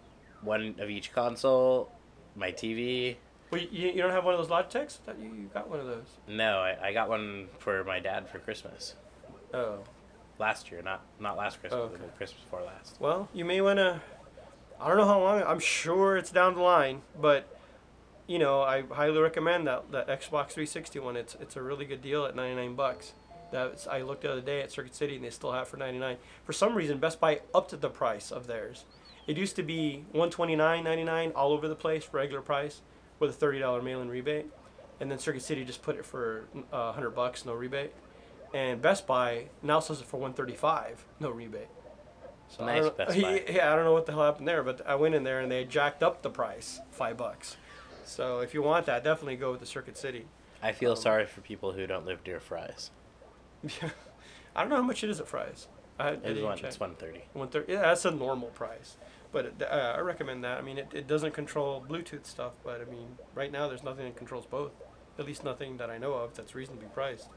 one of each console, my T V. Well, you, you don't have one of those Logitechs? I thought you, you got one of those. No, I, I got one for my dad for Christmas Oh, last year, not not last Christmas, Okay. but the Christmas before last. well, you may want to. I don't know how long. I'm sure it's down the line, but you know, I highly recommend that that Xbox three sixty one. It's it's a really good deal at ninety-nine bucks. That's I looked the other day at Circuit City and they still have it for ninety-nine. For some reason, Best Buy upped the price of theirs. It used to be one twenty-nine ninety-nine all over the place, regular price, with a thirty dollar mail-in rebate, and then Circuit City just put it for uh, hundred bucks, no rebate, and Best Buy now sells it for one thirty-five, no rebate. So I Nice, don't- Best Buy. Yeah, I don't know what the hell happened there, but I went in there and they jacked up the price five bucks. So if you want that, definitely go with the Circuit City. I feel Um, sorry for people who don't live near Fry's. I don't know how much it is at Fry's. I, I It's didn't one. check. It's one thirty. one thirty. Yeah, that's a normal price. But it, uh, I recommend that. I mean, it, it doesn't control Bluetooth stuff, but I mean, right now there's nothing that controls both. At least nothing that I know of that's reasonably priced.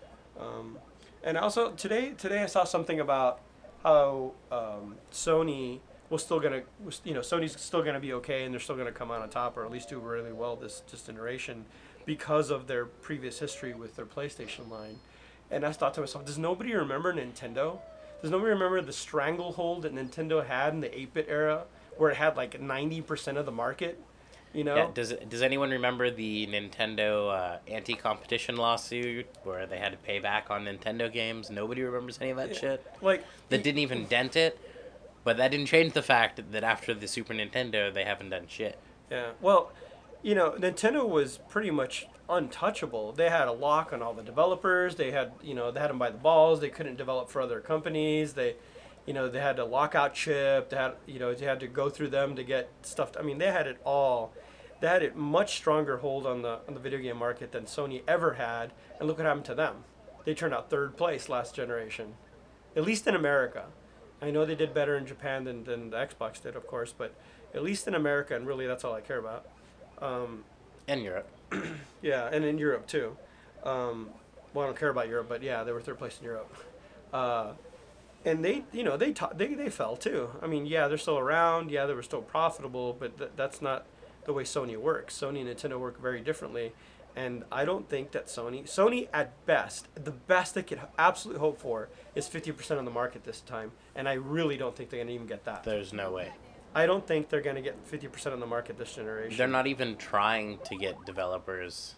Um, and also today, today I saw something about how um, Sony was still gonna, was, you know, Sony's still gonna be okay, and they're still gonna come out on top, or at least do really well this this generation, because of their previous history with their PlayStation line. And I thought to myself, does nobody remember Nintendo? Does nobody remember the stranglehold that Nintendo had in the eight-bit era, where it had like ninety percent of the market? You know? Yeah. Does it, Does anyone remember the Nintendo uh, anti-competition lawsuit where they had to pay back on Nintendo games? Nobody remembers any of that Yeah. shit. Like That didn't even dent it. But that didn't change the fact that after the Super Nintendo, they haven't done shit. Yeah. Well, you know, Nintendo was pretty much untouchable. They had a lock on all the developers. They had, you know, they had them by the balls. They couldn't develop for other companies. They, you know, they had a lockout chip. They had, you know, they had to go through them to get stuff. I mean, they had it all. They had a much stronger hold on the on the video game market than Sony ever had. And look what happened to them. They turned out third place last generation, at least in America. I know they did better in Japan than, than the Xbox did, of course, but at least in America, and really that's all I care about. Um, In Europe. yeah, and in Europe too. Um, well, I don't care about Europe, but yeah, they were third place in Europe. Uh, and they, you know, they, ta- they they fell too. I mean, yeah, they're still around. Yeah, they were still profitable, but th- that's not the way Sony works. Sony and Nintendo work very differently. And I don't think that Sony, Sony at best, the best they could absolutely hope for is fifty percent of the market this time. And I really don't think they're going to even get that. There's no way. I don't think they're going to get fifty percent of the market this generation. They're not even trying to get developers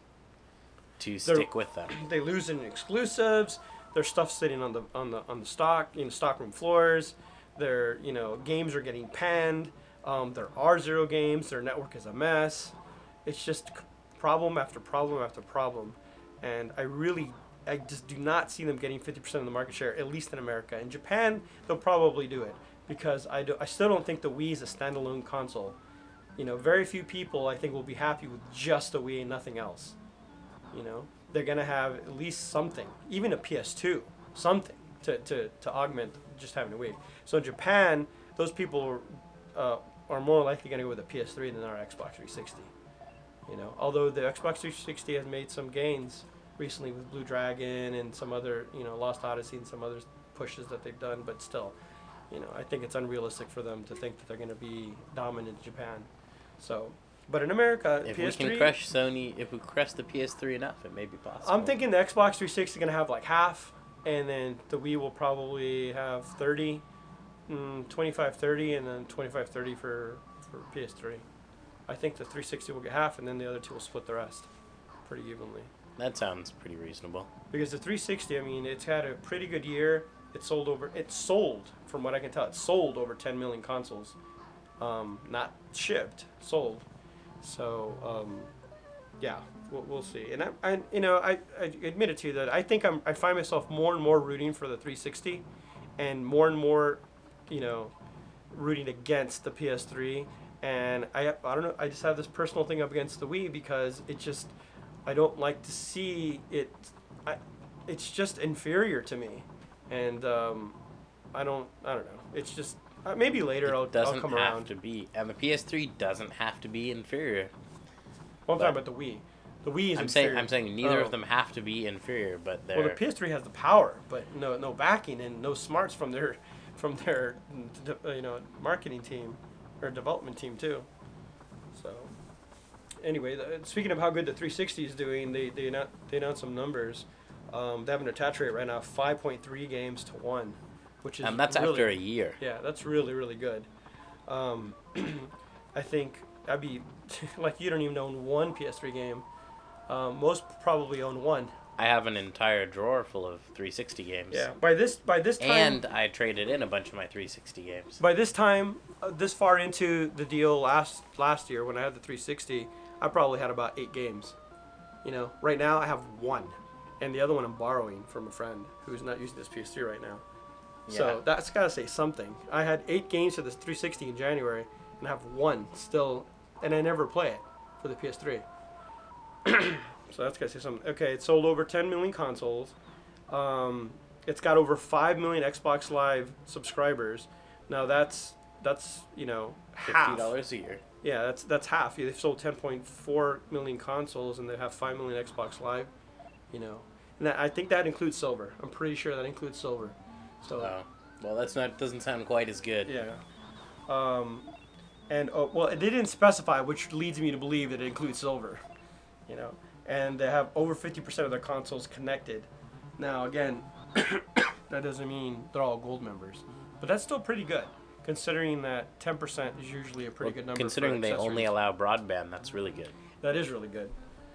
to They're- stick with them. They lose in exclusives. Their stuff sitting on the on the on the stock, you know, stockroom floors. Their, you know, games are getting panned. Um, there are zero games. Their network is a mess. It's just c- problem after problem after problem, and I really, I just do not see them getting fifty percent of the market share, at least in America. In Japan, they'll probably do it, because I do. I still don't think the Wii is a standalone console. You know, very few people I think will be happy with just the Wii and nothing else. You know, they're gonna have at least something, even a P S two, something to, to, to augment just having a Wii. So in Japan, those people uh, are more likely gonna go with a P S three than our Xbox three sixty. You know, although the Xbox three sixty has made some gains recently with Blue Dragon and some other, you know, Lost Odyssey and some other pushes that they've done, but still, you know, I think it's unrealistic for them to think that they're going to be dominant in Japan. So, but in America, If P S three. we can crush Sony, if we crush the P S three enough, it may be possible. I'm thinking the Xbox three sixty is gonna have like half, and then the Wii will probably have thirty, mm, twenty-five thirty, and then twenty-five thirty for for P S three. I think the three sixty will get half, and then the other two will split the rest, pretty evenly. That sounds pretty reasonable. Because the three sixty, I mean, it's had a pretty good year. It sold over. It sold, from what I can tell, it sold over ten million consoles. Um, not shipped, sold. So, um, yeah, we'll, we'll see. And I, I, you know, I, I admit it to you that I think I'm. I find myself more and more rooting for the three sixty, and more and more, you know, rooting against the P S three. And I, I don't know. I just have this personal thing up against the Wii because it just. I don't like to see it. I, it's just inferior to me, and um, I don't. I don't know. It's just uh, maybe later I'll, It doesn't I'll come have around. to be, and the P S three doesn't have to be inferior. Well, I'm but- talking about the Wii. The Wii is I'm inferior. saying I'm saying neither Oh. of them have to be inferior, but they're Well, the P S three has the power, but no no backing and no smarts from their from their uh, you know marketing team or development team too. So. Anyway, the, speaking of how good the three sixty is doing, they they, annou- they announced some numbers. Um, they have an attach rate right now, five point three games to one, which is and that's really, after a year. yeah, that's really really good. Um, I think I'd be like you don't even own one P S three game. Um, most probably own one. I have an entire drawer full of three sixty games. Yeah. By this by this time. And I traded in a bunch of my three sixty games. By this time, uh, this far into the deal last last year when I had the three sixty, I probably had about eight games. You know, right now I have one, and the other one I'm borrowing from a friend who's not using this P S three right now. So Yeah. that's gotta say something. I had eight games for this three sixty in January, and I have one still, and I never play it for the P S three. So that's gotta say something. Okay, it sold over ten million consoles. Um, it's got over five million Xbox Live subscribers. Now that's that's you know Fifty half. dollars a year. Yeah, that's that's half. They've sold ten point four million consoles, and they have five million Xbox Live. You know, and that, I think that includes silver. I'm pretty sure that includes silver. So Oh, well, that's not doesn't sound quite as good. yeah, um, and oh, well, they didn't specify, which leads me to believe that it includes silver. You know, and they have over fifty percent of their consoles connected. Now again, that doesn't mean they're all gold members, but that's still pretty good. Considering that ten percent is usually a pretty Well, good number. considering for they only accessories. allow broadband, that's really good. That is really good.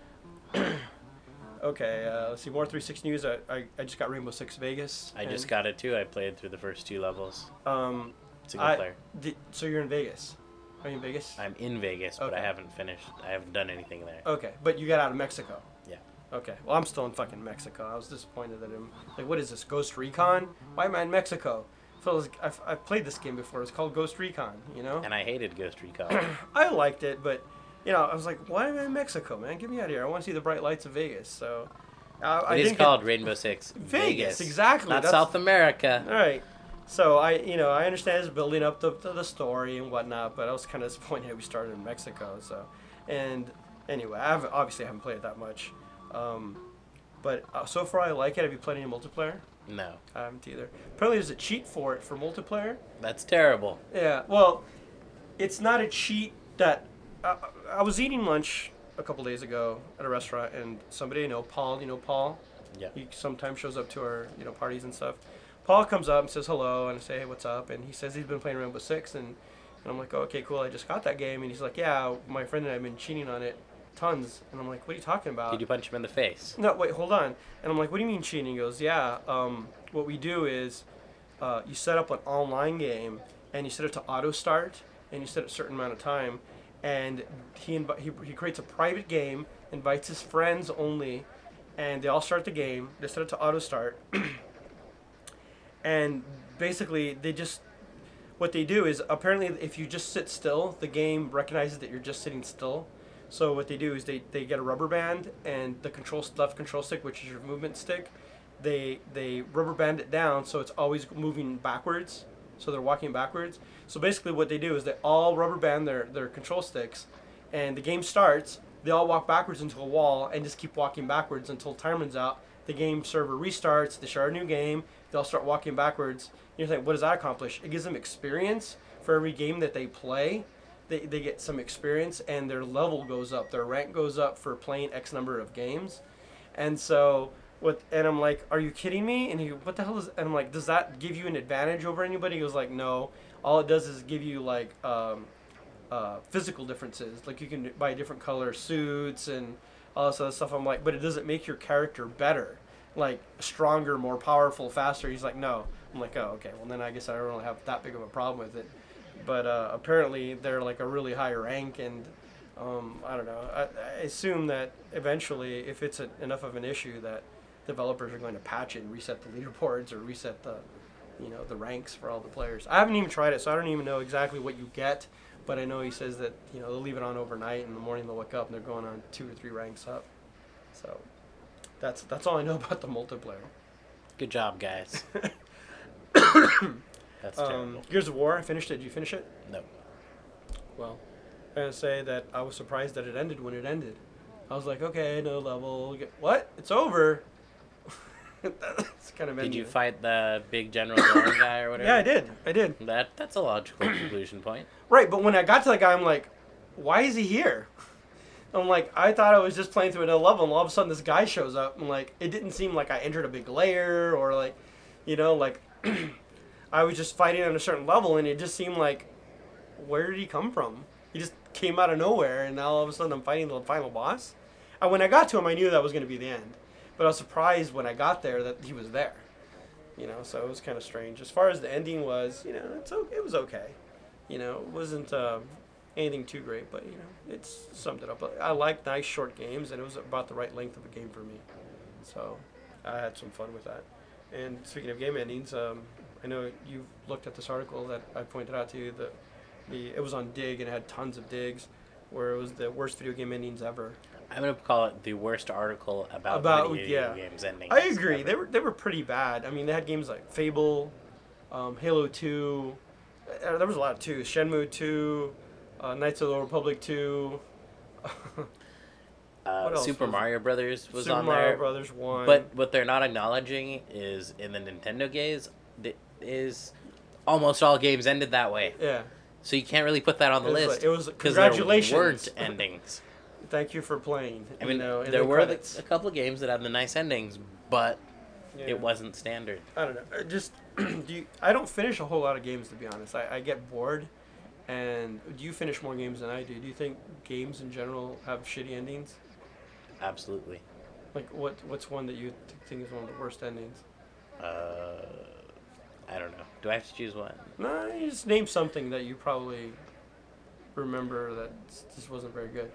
Okay, uh, let's see, more three sixty news. I, I, I just got Rainbow Six Vegas. I just and, got it too. I played through the first two levels. Um, Single I, player. di- so you're in Vegas. Are you in Vegas? I'm in Vegas, but I Okay. haven't finished. I haven't done anything there. Okay, but you got out of Mexico. Yeah. Okay, well, I'm still in fucking Mexico. I was disappointed that I'm like, what is this, Ghost Recon? Why am I in Mexico? Fellas, I've, I've played this game before. It's called Ghost Recon, you know? And I hated Ghost Recon. I liked it, but, you know, I was like, why am I in Mexico, man? Get me out of here. I want to see the bright lights of Vegas. So, uh, I It is didn't get- called Rainbow Six Vegas, Vegas. exactly, Not that's- South America. All right. So I, you know, I understand it's building up the, the the story and whatnot, but I was kind of disappointed that we started in Mexico. So, and anyway, I have obviously I haven't played it that much, um, but uh, so far I like it. Have you played any multiplayer? No, I haven't either. Apparently, there's a cheat for it for multiplayer. that's terrible. Yeah. Well, it's not a cheat that uh, I was eating lunch a couple days ago at a restaurant, and somebody I know, Paul, you know Paul. Yeah. He sometimes shows up to our, you know, parties and stuff. Paul comes up and says hello, and I say, hey, what's up? And he says he's been playing Rainbow Six, and, and I'm like, oh, okay, cool, I just got that game. And he's like, yeah, my friend and I have been cheating on it tons. And I'm like, what are you talking about? Did you punch him in the face? No, wait, hold on. And I'm like, what do you mean cheating? He goes, yeah, um, what we do is uh, you set up an online game, and you set it to auto start, and you set it a certain amount of time, and he, invi- he, he creates a private game, invites his friends only, and they all start the game. They set it to auto start. And basically, they just, what they do is, apparently, if you just sit still, the game recognizes that you're just sitting still. So what they do is they, they get a rubber band and the control left control stick, which is your movement stick, they they rubber band it down so it's always moving backwards. So they're walking backwards. So basically, what they do is they all rubber band their their control sticks, and the game starts. They all walk backwards into a wall and just keep walking backwards until time runs out. The game server restarts. They start a new game. They all start walking backwards. You're like, what does that accomplish? It gives them experience for every game that they play. they, they get some experience and their level goes up, their rank goes up for playing X number of games. And so what and I'm like, are you kidding me? And he, what the hell is and I'm like, does that give you an advantage over anybody? He was like, no. All it does is give you like um, uh, physical differences. Like you can buy different color suits and all this other stuff. I'm like, but it doesn't make your character better, like stronger, more powerful, faster. He's like, no. I'm like, oh, okay. Well, then I guess I don't really have that big of a problem with it. But uh, apparently they're like a really high rank, and um, I don't know. I, I assume that eventually, if it's a, enough of an issue, that developers are going to patch it and reset the leaderboards or reset the, you know, the ranks for all the players. I haven't even tried it, so I don't even know exactly what you get. But I know he says that, you know, they'll leave it on overnight, and in the morning they'll wake up and they're going on two or three ranks up. So that's that's all I know about the multiplayer. Good job, guys. That's Um, terrible. Gears of War, I finished it. Did you finish it? No. Well, I'm going to say that I was surprised that it ended when it ended. I was like, okay, no level. Get, what? It's over? That's kind of Did ending. you fight the big General Zorn guy or whatever? Yeah, I did. I did. That that's a logical conclusion point. Right, but when I got to that guy, I'm like, why is he here? I'm like, I thought I was just playing through another level, and all of a sudden this guy shows up, and like, it didn't seem like I entered a big layer, or like, you know, like, I was just fighting on a certain level, and it just seemed like, where did he come from? He just came out of nowhere, and now all of a sudden I'm fighting the final boss. And when I got to him, I knew that was going to be the end. But I was surprised when I got there that he was there. You know, so it was kind of strange. As far as the ending was, you know, it's okay, it was okay. You know, it wasn't uh, anything too great, but, you know, it summed it up. I like nice short games, and it was about the right length of a game for me. So I had some fun with that. And speaking of game endings, um, I know you looked at this article that I pointed out to you. That the it was on Dig, and it had tons of digs, where it was the worst video game endings ever. I'm gonna call it the worst article about, About video yeah, games ending. I agree. They were they were pretty bad. I mean, they had games like Fable, um, Halo two. Uh, there was a lot of twos. Shenmue two, uh, Knights of the Old Republic two. Uh, What else Super was- Mario Brothers was Super on Mario there, Brothers one. but what they're not acknowledging is in the Nintendo games th- is almost all games ended that way. yeah, So you can't really put that on the It was list. like- it was 'cause there congratulations. weren't endings. thank you for playing. I mean, you know, in there the were the, credits. a couple of games that had the nice endings, but Yeah. it wasn't standard. I don't know. I just do you, I don't finish a whole lot of games, to be honest. I, I get bored. And do you finish more games than I do? Do you think games in general have shitty endings? Absolutely. Like what? What's one that you th- think is one of the worst endings? Uh, I don't know. Do I have to choose one? No, you just name something that you probably remember that s- just wasn't very good.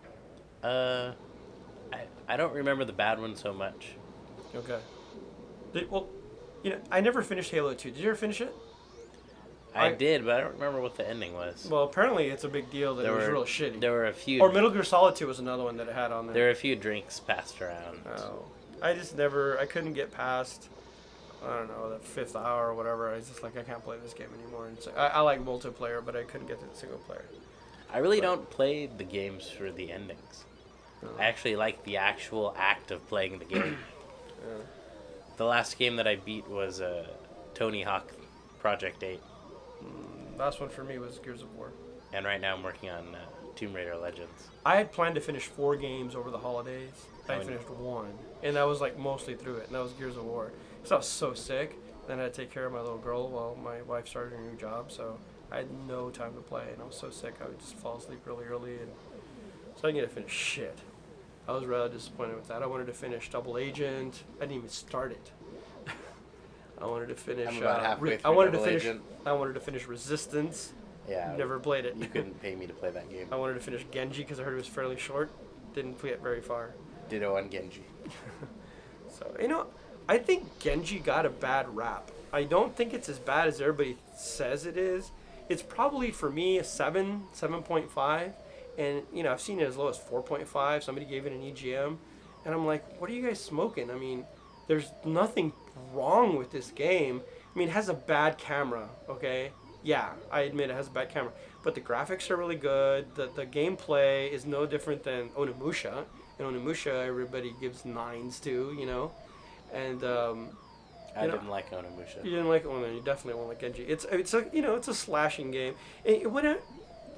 Uh, I I don't remember the bad one so much. Okay. Did, well, you know, I never finished Halo two. Did you ever finish it? I, I- did, but I don't remember what the ending was. Well, apparently it's a big deal that There it was were- real shitty. There were a few. Or Metal Gear Solid two was another one that it had on there. There were a few drinks passed around. Oh, I just never, I couldn't get past, I don't know, the fifth hour or whatever. I was just like, I can't play this game anymore. And so, I, I like multiplayer, but I couldn't get to the single player. I really don't play the games for the endings. No. I actually like the actual act of playing the game. Yeah. The last game that I beat was uh, Tony Hawk Project eight, Mm, last one for me was Gears of War. and right now I'm working on uh, Tomb Raider Legends. I had planned to finish four games over the holidays. I How many? finished one, and that was like mostly through it, and that was Gears of War. So I was so sick. Then I had to take care of my little girl while my wife started a new job, so I had no time to play, and I was so sick I would just fall asleep really early, and so I didn't get to finish shit. I was rather disappointed with that. I wanted to finish Double Agent. I didn't even start it. I wanted to finish. I'm about uh, halfway Re- I through wanted Double to finish. Agent. I wanted to finish Resistance. Yeah, Never played it. you couldn't pay me to play that game. I wanted to finish Genji because I heard it was fairly short. Didn't get very far. Ditto on Genji. So, you know, I think Genji got a bad rap. I don't think it's as bad as everybody says it is. It's probably, for me, a seven, seven point five. And, you know, I've seen it as low as four point five. Somebody gave it an E G M. And I'm like, what are you guys smoking? I mean, there's nothing wrong with this game. I mean, it has a bad camera, okay? Yeah, I admit it has a bad camera. But the graphics are really good. The, the gameplay is no different than Onimusha. And Onimusha, everybody gives nines to, you know? And, um... I You know, didn't like Onimusha. You didn't like it? Well, no, you definitely won't like Genji. It's it's a you know it's a slashing game. It, it, when it,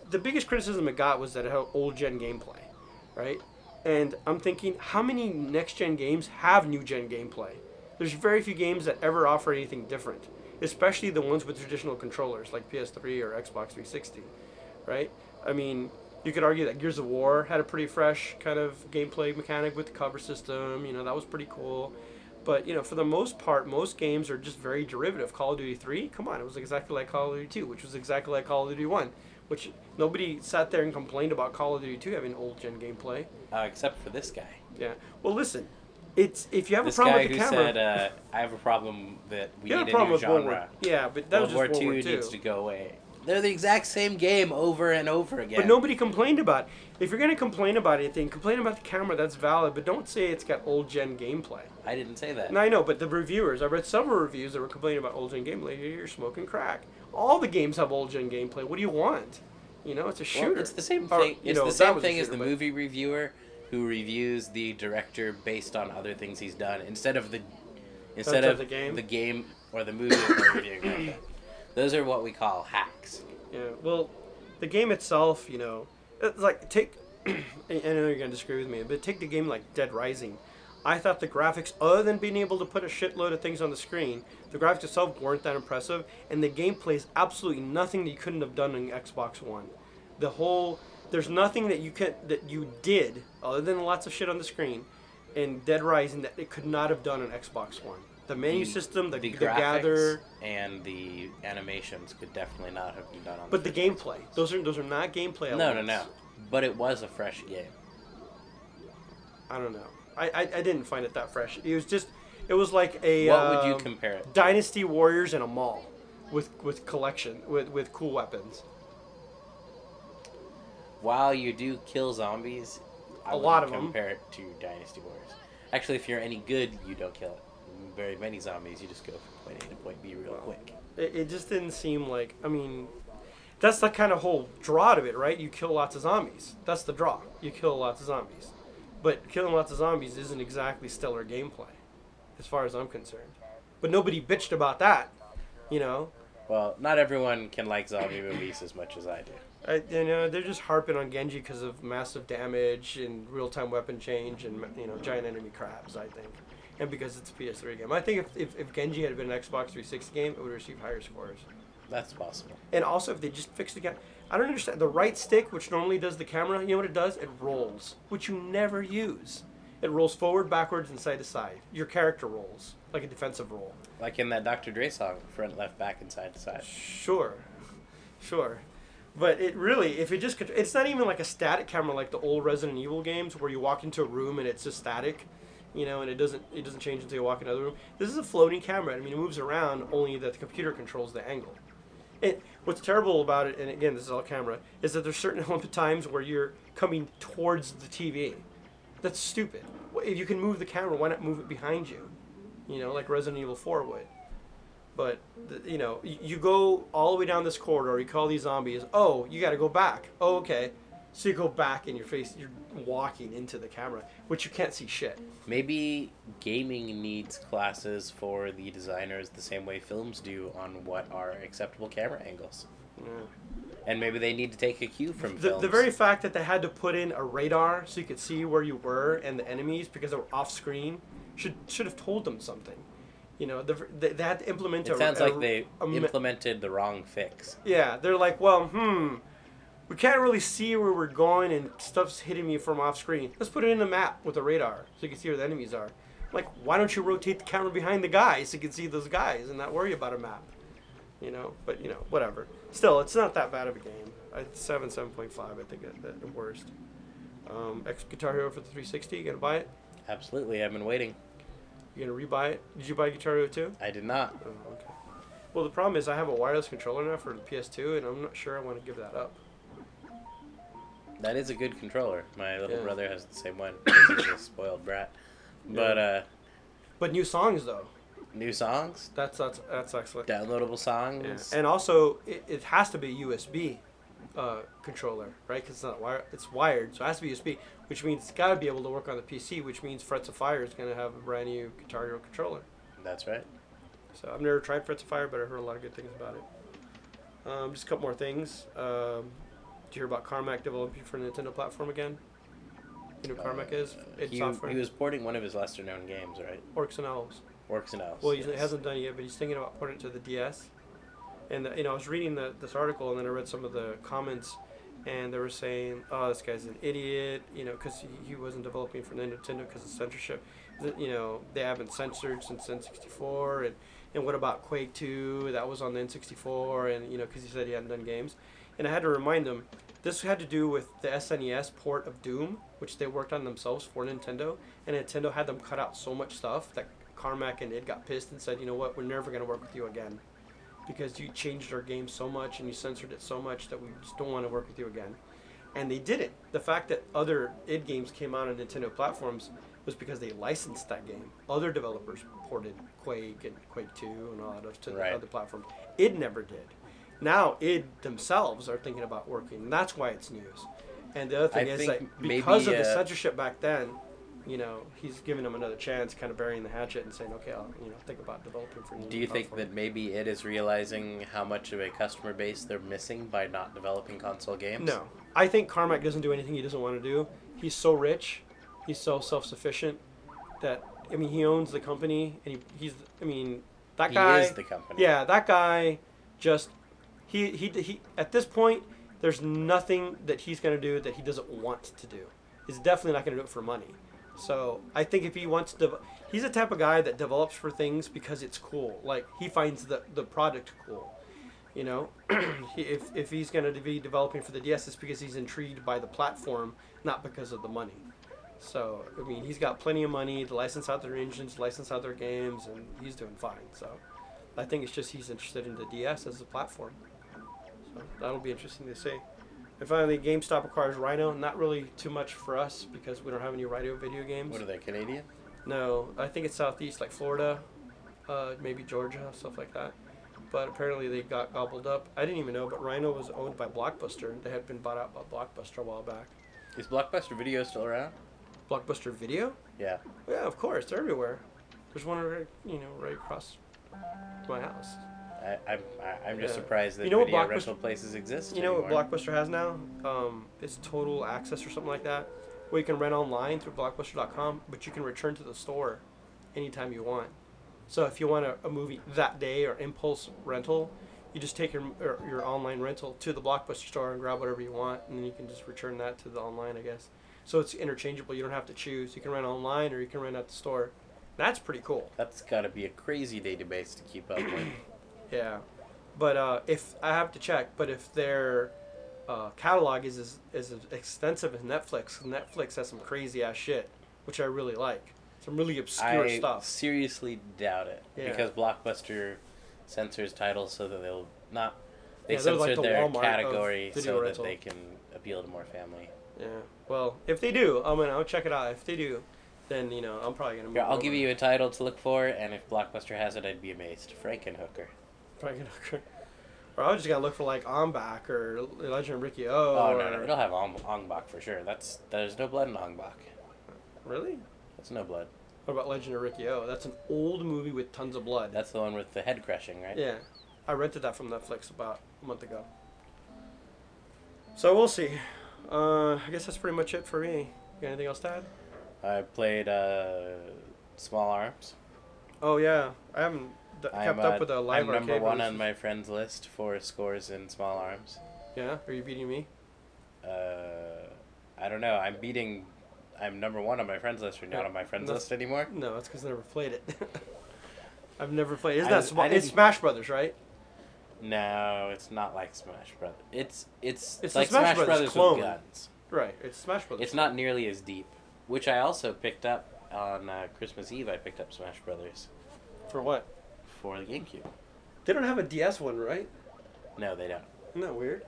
the biggest criticism it got was that it had old gen gameplay, right? And I'm thinking, how many next gen games have new gen gameplay? There's very few games that ever offer anything different, especially the ones with traditional controllers like P S three or Xbox three sixty, right? I mean, you could argue that Gears of War had a pretty fresh kind of gameplay mechanic with the cover system. You know, that was pretty cool. But, you know, for the most part, most games are just very derivative. Call of Duty three, come on, it was exactly like Call of Duty two, which was exactly like Call of Duty one, which nobody sat there and complained about Call of Duty two having old gen gameplay. Uh, except for this guy. Yeah. Well, listen, it's if you have This a problem guy with the who camera, said, uh, I have a problem that we you have need a a problem new with World genre. War. Yeah, but that World was War just World War Two two. needs to go away. They're the exact same game over and over again. But nobody complained about it. If you're gonna complain about anything, complain about the camera. That's valid, but don't say it's got old gen gameplay. I didn't say that. And I know, but the reviewers, I read several reviews that were complaining about old gen gameplay. You're smoking crack. All the games have old gen gameplay. What do you want? You know, it's a shooter. Well, it's the same Or, thing. you It's know, the that same was a thing as shooter, the but- movie reviewer who reviews the director based on other things he's done instead of the instead Instead of of the game? the game or the movie that they're reviewing. About that. Those are what we call hacks. Yeah, well, the game itself, you know, it's like take. I know you're gonna disagree with me, but take the game like Dead Rising. I thought the graphics, other than being able to put a shitload of things on the screen, the graphics itself weren't that impressive, and the gameplay is absolutely nothing that you couldn't have done on Xbox One. The whole, there's nothing that you can that you did other than lots of shit on the screen in Dead Rising that it could not have done on Xbox One. The menu The- system, the, the the graphics gather, and the animations could definitely not have been done on. but the original gameplay, Xbox. those are those are not gameplay No, elements. no, no. But it was a fresh game. I don't know. I, I, I didn't find it that fresh. It was just, it was like a What would you um, compare it to? Dynasty Warriors in a mall, with with collection with with cool weapons. While you do kill zombies, I A wouldn't lot of 'em. compare it to Dynasty Warriors. Actually, if you're any good, you don't kill very many zombies. You just go from point A to point B real Well, quick. It, it just didn't seem like. I mean, that's the kind of whole draw of it, right? You kill lots of zombies. That's the draw. You kill lots of zombies, but killing lots of zombies isn't exactly stellar gameplay, as far as I'm concerned. But nobody bitched about that, you know. Well, not everyone can like zombie movies as much as I do. I, you know, they're just harping on Genji because of massive damage and real-time weapon change and, you know, giant enemy crabs, I think. And because it's a P S three game. I think if, if, if Genji had been an Xbox three sixty game, it would receive higher scores. That's possible. And also, if they just fixed the camera. I don't understand. The right stick, which normally does the camera, you know what it does? It rolls, which you never use. It rolls forward, backwards, and side to side. Your character rolls, like a defensive roll. Like in that Doctor Dre song, front, left, back, and side to side. Sure, sure, but it really, if it just, contr- it's not even like a static camera like the old Resident Evil games where you walk into a room and it's just static, you know, and it doesn't, it doesn't change until you walk in another room. This is a floating camera. I mean, it moves around, only that the computer controls the angle. And what's terrible about it, and again, this is all camera, is that there's certain times where you're coming towards the T V. That's stupid. Wh- If you can move the camera, why not move it behind you? You know, like Resident Evil four would. But, the, you know, y- you go all the way down this corridor, you call these zombies, oh, you gotta go back. Oh, okay. So you go back and you're face, you're walking into the camera, which you can't see shit. Maybe gaming needs classes for the designers the same way films do on what are acceptable camera angles. Yeah. And maybe they need to take a cue from The, films. the very fact that they had to put in a radar so you could see where you were and the enemies because they were off screen should should have told them something. You know, the, they, they had to implement It a. sounds a- like they a me- implemented the wrong fix. Yeah, they're like, well, hmm, we can't really see where we're going and stuff's hitting me from off screen. Let's put it in a map with a radar so you can see where the enemies are. Like, why don't you rotate the camera behind the guys so you can see those guys and not worry about a map? You know, but you know, whatever. Still, it's not that bad of a game. It's seven, seven point five, I think at, at the worst. Um, X Guitar Hero for the three sixty. You gonna buy it? Absolutely, I've been waiting. You gonna rebuy it? Did you buy Guitar Hero too? I did not. Oh, okay. Well, the problem is I have a wireless controller now for the P S two, and I'm not sure I want to give that up. That is a good controller. My little Yeah. brother has the same one. 'Cause he's a spoiled brat. But uh, But new songs though, new songs, that's that's that's excellent. downloadable Yeah. songs. And also, it, it has to be a U S B uh, controller, right? Because it's not wire, it's wired, so it has to be U S B, which means it's got to be able to work on the P C, which means Frets of Fire is going to have a brand new Guitar Hero controller. That's right. So I've never tried Frets of Fire, but I heard a lot of good things about it. Um, just a couple more things. Um, you hear about Carmack developing for the Nintendo platform again? You know what Carmack is? Id He, Software. he was porting one of his lesser known games, right? Orcs and Elves. Orcs and Elves. Well, he yes. hasn't done it yet, but he's thinking about porting it to the D S. And the, you know, I was reading the, this article, and then I read some of the comments, and they were saying, "Oh, this guy's an idiot," you know, because he, he wasn't developing for Nintendo because of censorship. The, you know, they haven't censored since N sixty-four, and, and what about Quake two? That was on the N sixty-four, and you know, because he said he hadn't done games. And I had to remind them, this had to do with the S N E S port of Doom, which they worked on themselves for Nintendo, and Nintendo had them cut out so much stuff that Carmack and id got pissed and said, "You know what? We're never going to work with you again, because you changed our game so much and you censored it so much that we just don't want to work with you again." And they didn't. The fact that other id games came out on Nintendo platforms was because they licensed that game. Other developers ported Quake and Quake two and all that stuff to Right. the other platforms. id never did. Now id themselves are thinking about working, and that's why it's news. And the other thing I is think that maybe, because of the uh, censorship back then, you know, he's giving them another chance, kind of burying the hatchet and saying, "Okay, I'll you know think about developing for you." Do you think that maybe it is realizing how much of a customer base they're missing by not developing console games? No. I think Carmack doesn't do anything he doesn't want to do. He's so rich, he's so self-sufficient that, I mean, he owns the company, and he, he's, I mean, that He guy. is the company. Yeah, that guy just, he, he, he, at this point, there's nothing that he's going to do that he doesn't want to do. He's definitely not going to do it for money. So I think if he wants to, he's the type of guy that develops for things because it's cool. Like, he finds the, the product cool. You know, he, if, if he's going to be developing for the D S, it's because he's intrigued by the platform, not because of the money. So, I mean, he's got plenty of money to license out their engines, license out their games, and he's doing fine. So, I think it's just he's interested in the D S as a platform. So, that'll be interesting to see. And finally, GameStop acquires Rhino. Not really too much for us because we don't have any Rhino video games. What are they, Canadian? No, I think it's southeast, like Florida, uh, maybe Georgia, stuff like that. But apparently they got gobbled up. I didn't even know, but Rhino was owned by Blockbuster. They had been bought out by Blockbuster a while back. Is Blockbuster Video still around? Blockbuster Video? Yeah. Yeah, of course. They're everywhere. There's one right, you know, right across my house. I, I'm, I, I'm just Yeah. surprised that You know what video Blockbuster- rental places exist You know anymore. what Blockbuster has now? Um, it's Total Access or something like that, where you can rent online through Blockbuster dot com, but you can return to the store anytime you want. So if you want a, a movie that day or impulse rental, you just take your or your online rental to the Blockbuster store and grab whatever you want, and then you can just return that to the online, I guess. So it's interchangeable. You don't have to choose. You can rent online or you can rent at the store. That's pretty cool. That's got to be a crazy database to keep up with. Yeah, but uh, if I have to check, but if their uh, catalog is as, as extensive as Netflix, Netflix has some crazy ass shit, which I really like. Some really obscure I stuff. seriously doubt it. Yeah. Because Blockbuster censors titles so that they'll not... They Yeah, they're censor like the their Walmart of category video so rental. that they can appeal to more family. Yeah. Well, if they do, I'm gonna I'll check it out. If they do, then you know I'm probably gonna. Move Here, I'll over. give you a title to look for, and if Blockbuster has it, I'd be amazed. Frankenhooker. Probably gonna. Or I was just gonna look for like Ombak or Legend of Ricky O. Oh, or, no, no. It'll have Ong- Ongbak for sure. That's There's no blood in Ongbak. Really? That's no blood. What about Legend of Ricky O? That's an old movie with tons of blood. That's the one with the head crushing, right? Yeah, I rented that from Netflix about a month ago. So we'll see. Uh, I guess that's pretty much it for me. You got anything else to add? I played uh, Small Arms. Oh yeah, I haven't d- kept I'm, up uh, with the live I'm number arcade one releases. on my friends list for scores in Small Arms. Yeah, are you beating me? Uh, I don't know. I'm beating. I'm number one on my friends list. You're not on my friends No. list anymore. No, it's because I never played it. I've never played. Isn't I that was- Sm- I it's didn't- Smash Brothers, right? No, it's not like Smash Brothers. It's it's It's the like Smash Smash, Brothers Brothers clone. with guns. Right, it's Smash Brothers. It's not nearly as deep. Which I also picked up on uh, Christmas Eve. I picked up Smash Brothers For what? for the GameCube. They don't have a D S one, right? No, they don't. Isn't that weird?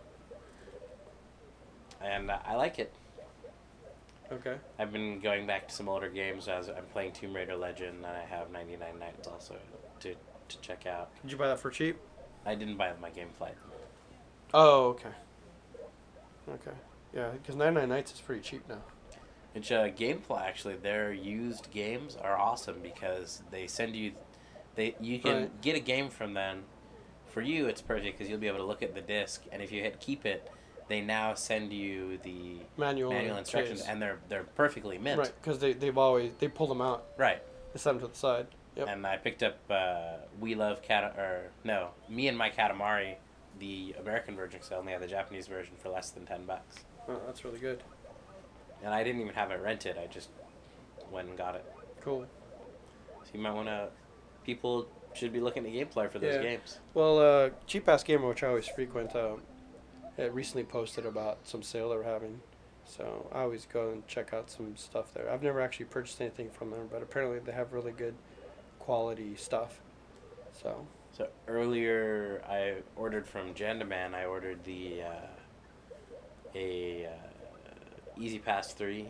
And uh, I like it. Okay. I've been going back to some older games as I'm playing Tomb Raider Legend, and I have ninety-nine Nights also to to check out. Did you buy that for cheap? I didn't buy my game flight. Oh, okay. Okay. Yeah, because ninety-nine Nights is pretty cheap now. Which uh, GameFly actually, their used games are awesome because they send you, they you can Right. get a game from them. For you, it's perfect because you'll be able to look at the disc, and if you hit keep it, they now send you the Manual, manual instructions, and they're they're perfectly mint. right, because they they've always they pull them out. Right. They set them to the side. Yep. And I picked up uh, We Love Cat or no, Me and My Katamari, the American version, because I only had the Japanese version for less than ten bucks. Oh, that's really good. And I didn't even have it rented. I just went and got it. Cool. So you might want to. People should be looking at Gameplayer for those Yeah. games. Well, uh, Cheap Ass Gamer, which I always frequent, um, it recently posted about some sale they were having. So I always go and check out some stuff there. I've never actually purchased anything from them, but apparently they have really good quality stuff. So So earlier, I ordered from Jandaman. I ordered the uh, a uh, Easy Pass three,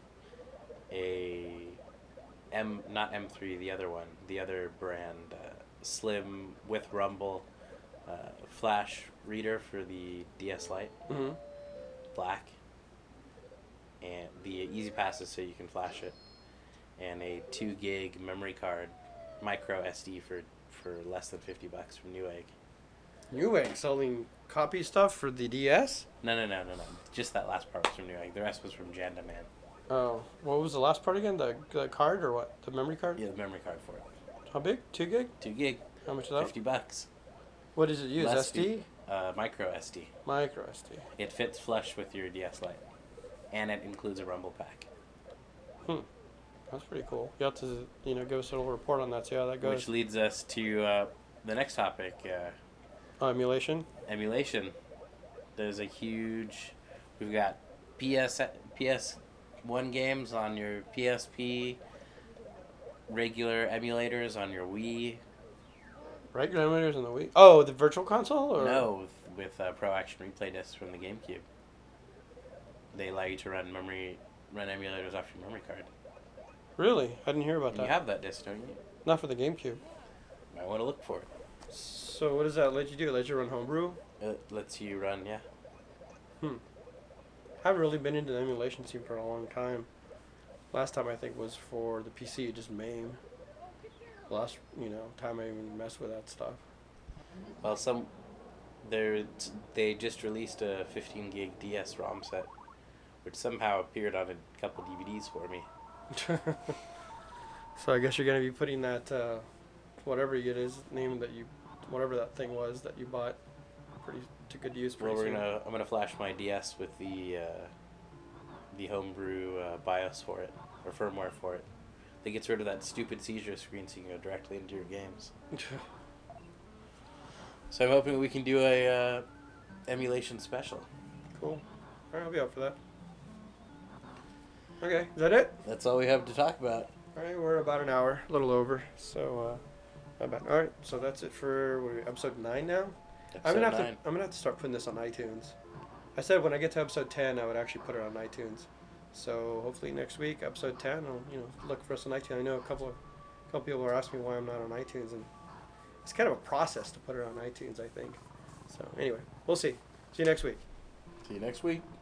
a M not M three, the other one, the other brand, uh, Slim with Rumble, uh, flash reader for the D S Lite, hmm black, and the Easy Passes so you can flash it, and a two gig memory card, micro S D for for less than fifty bucks from Newegg. Newegg selling copy stuff for the D S? No, no, no, no, no. Just that last part was from Newegg. The rest was from Jandaman. Oh, what was the last part again? The, the card or what? The memory card? Yeah, the memory card for it. How big? Two gig? Two gig, How much is that? fifty bucks. What does it use? Less S D? Uh, micro S D. Micro S D. It fits flush with your D S Lite, and it includes a Rumble pack. Hmm. That's pretty cool. You have to, you know, give us a little report on that, see how that goes. Which leads us to uh, the next topic, uh, Oh, emulation? emulation. There's a huge. We've got P S P S one games on your P S P, regular emulators on your Wii. Regular emulators on the Wii? Oh, the virtual console? Or? No, with, with uh, Pro Action Replay discs from the GameCube. They allow you to run memory, run emulators off your memory card. Really? I didn't hear about And that. you have that disc, don't you? Not for the GameCube. I want to look for it. So what does that let you do? It lets you run homebrew? It lets you run, yeah. Hmm. I haven't really been into the emulation scene for a long time. Last time I think was for the P C, just MAME. Last, you know, time I even messed with that stuff. Well, some they they just released a fifteen gig D S ROM set, which somehow appeared on a couple D V Ds for me. So I guess you're gonna be putting that, uh, whatever it is, name that you, whatever that thing was that you bought, pretty to good use. Well, Pretty we're soon. gonna I'm gonna flash my D S with the uh, the homebrew uh, BIOS for it or firmware for it. That gets rid of that stupid seizure screen, so you can go directly into your games. So I'm hoping we can do a uh, emulation special. Cool. Alright, I'll be up for that. Okay, is that it? That's all we have to talk about. Alright, we're about an hour, a little over. So, uh, not bad. Alright, so that's it for what are we, episode nine now. I'm gonna Episode have nine. to. I'm gonna have to start putting this on iTunes. I said when I get to episode ten, I would actually put it on iTunes. So hopefully next week, episode ten, I'll you know look for us on iTunes. I know a couple of couple people are asking me why I'm not on iTunes, and it's kind of a process to put it on iTunes. I think. So anyway, we'll see. See you next week. See you next week.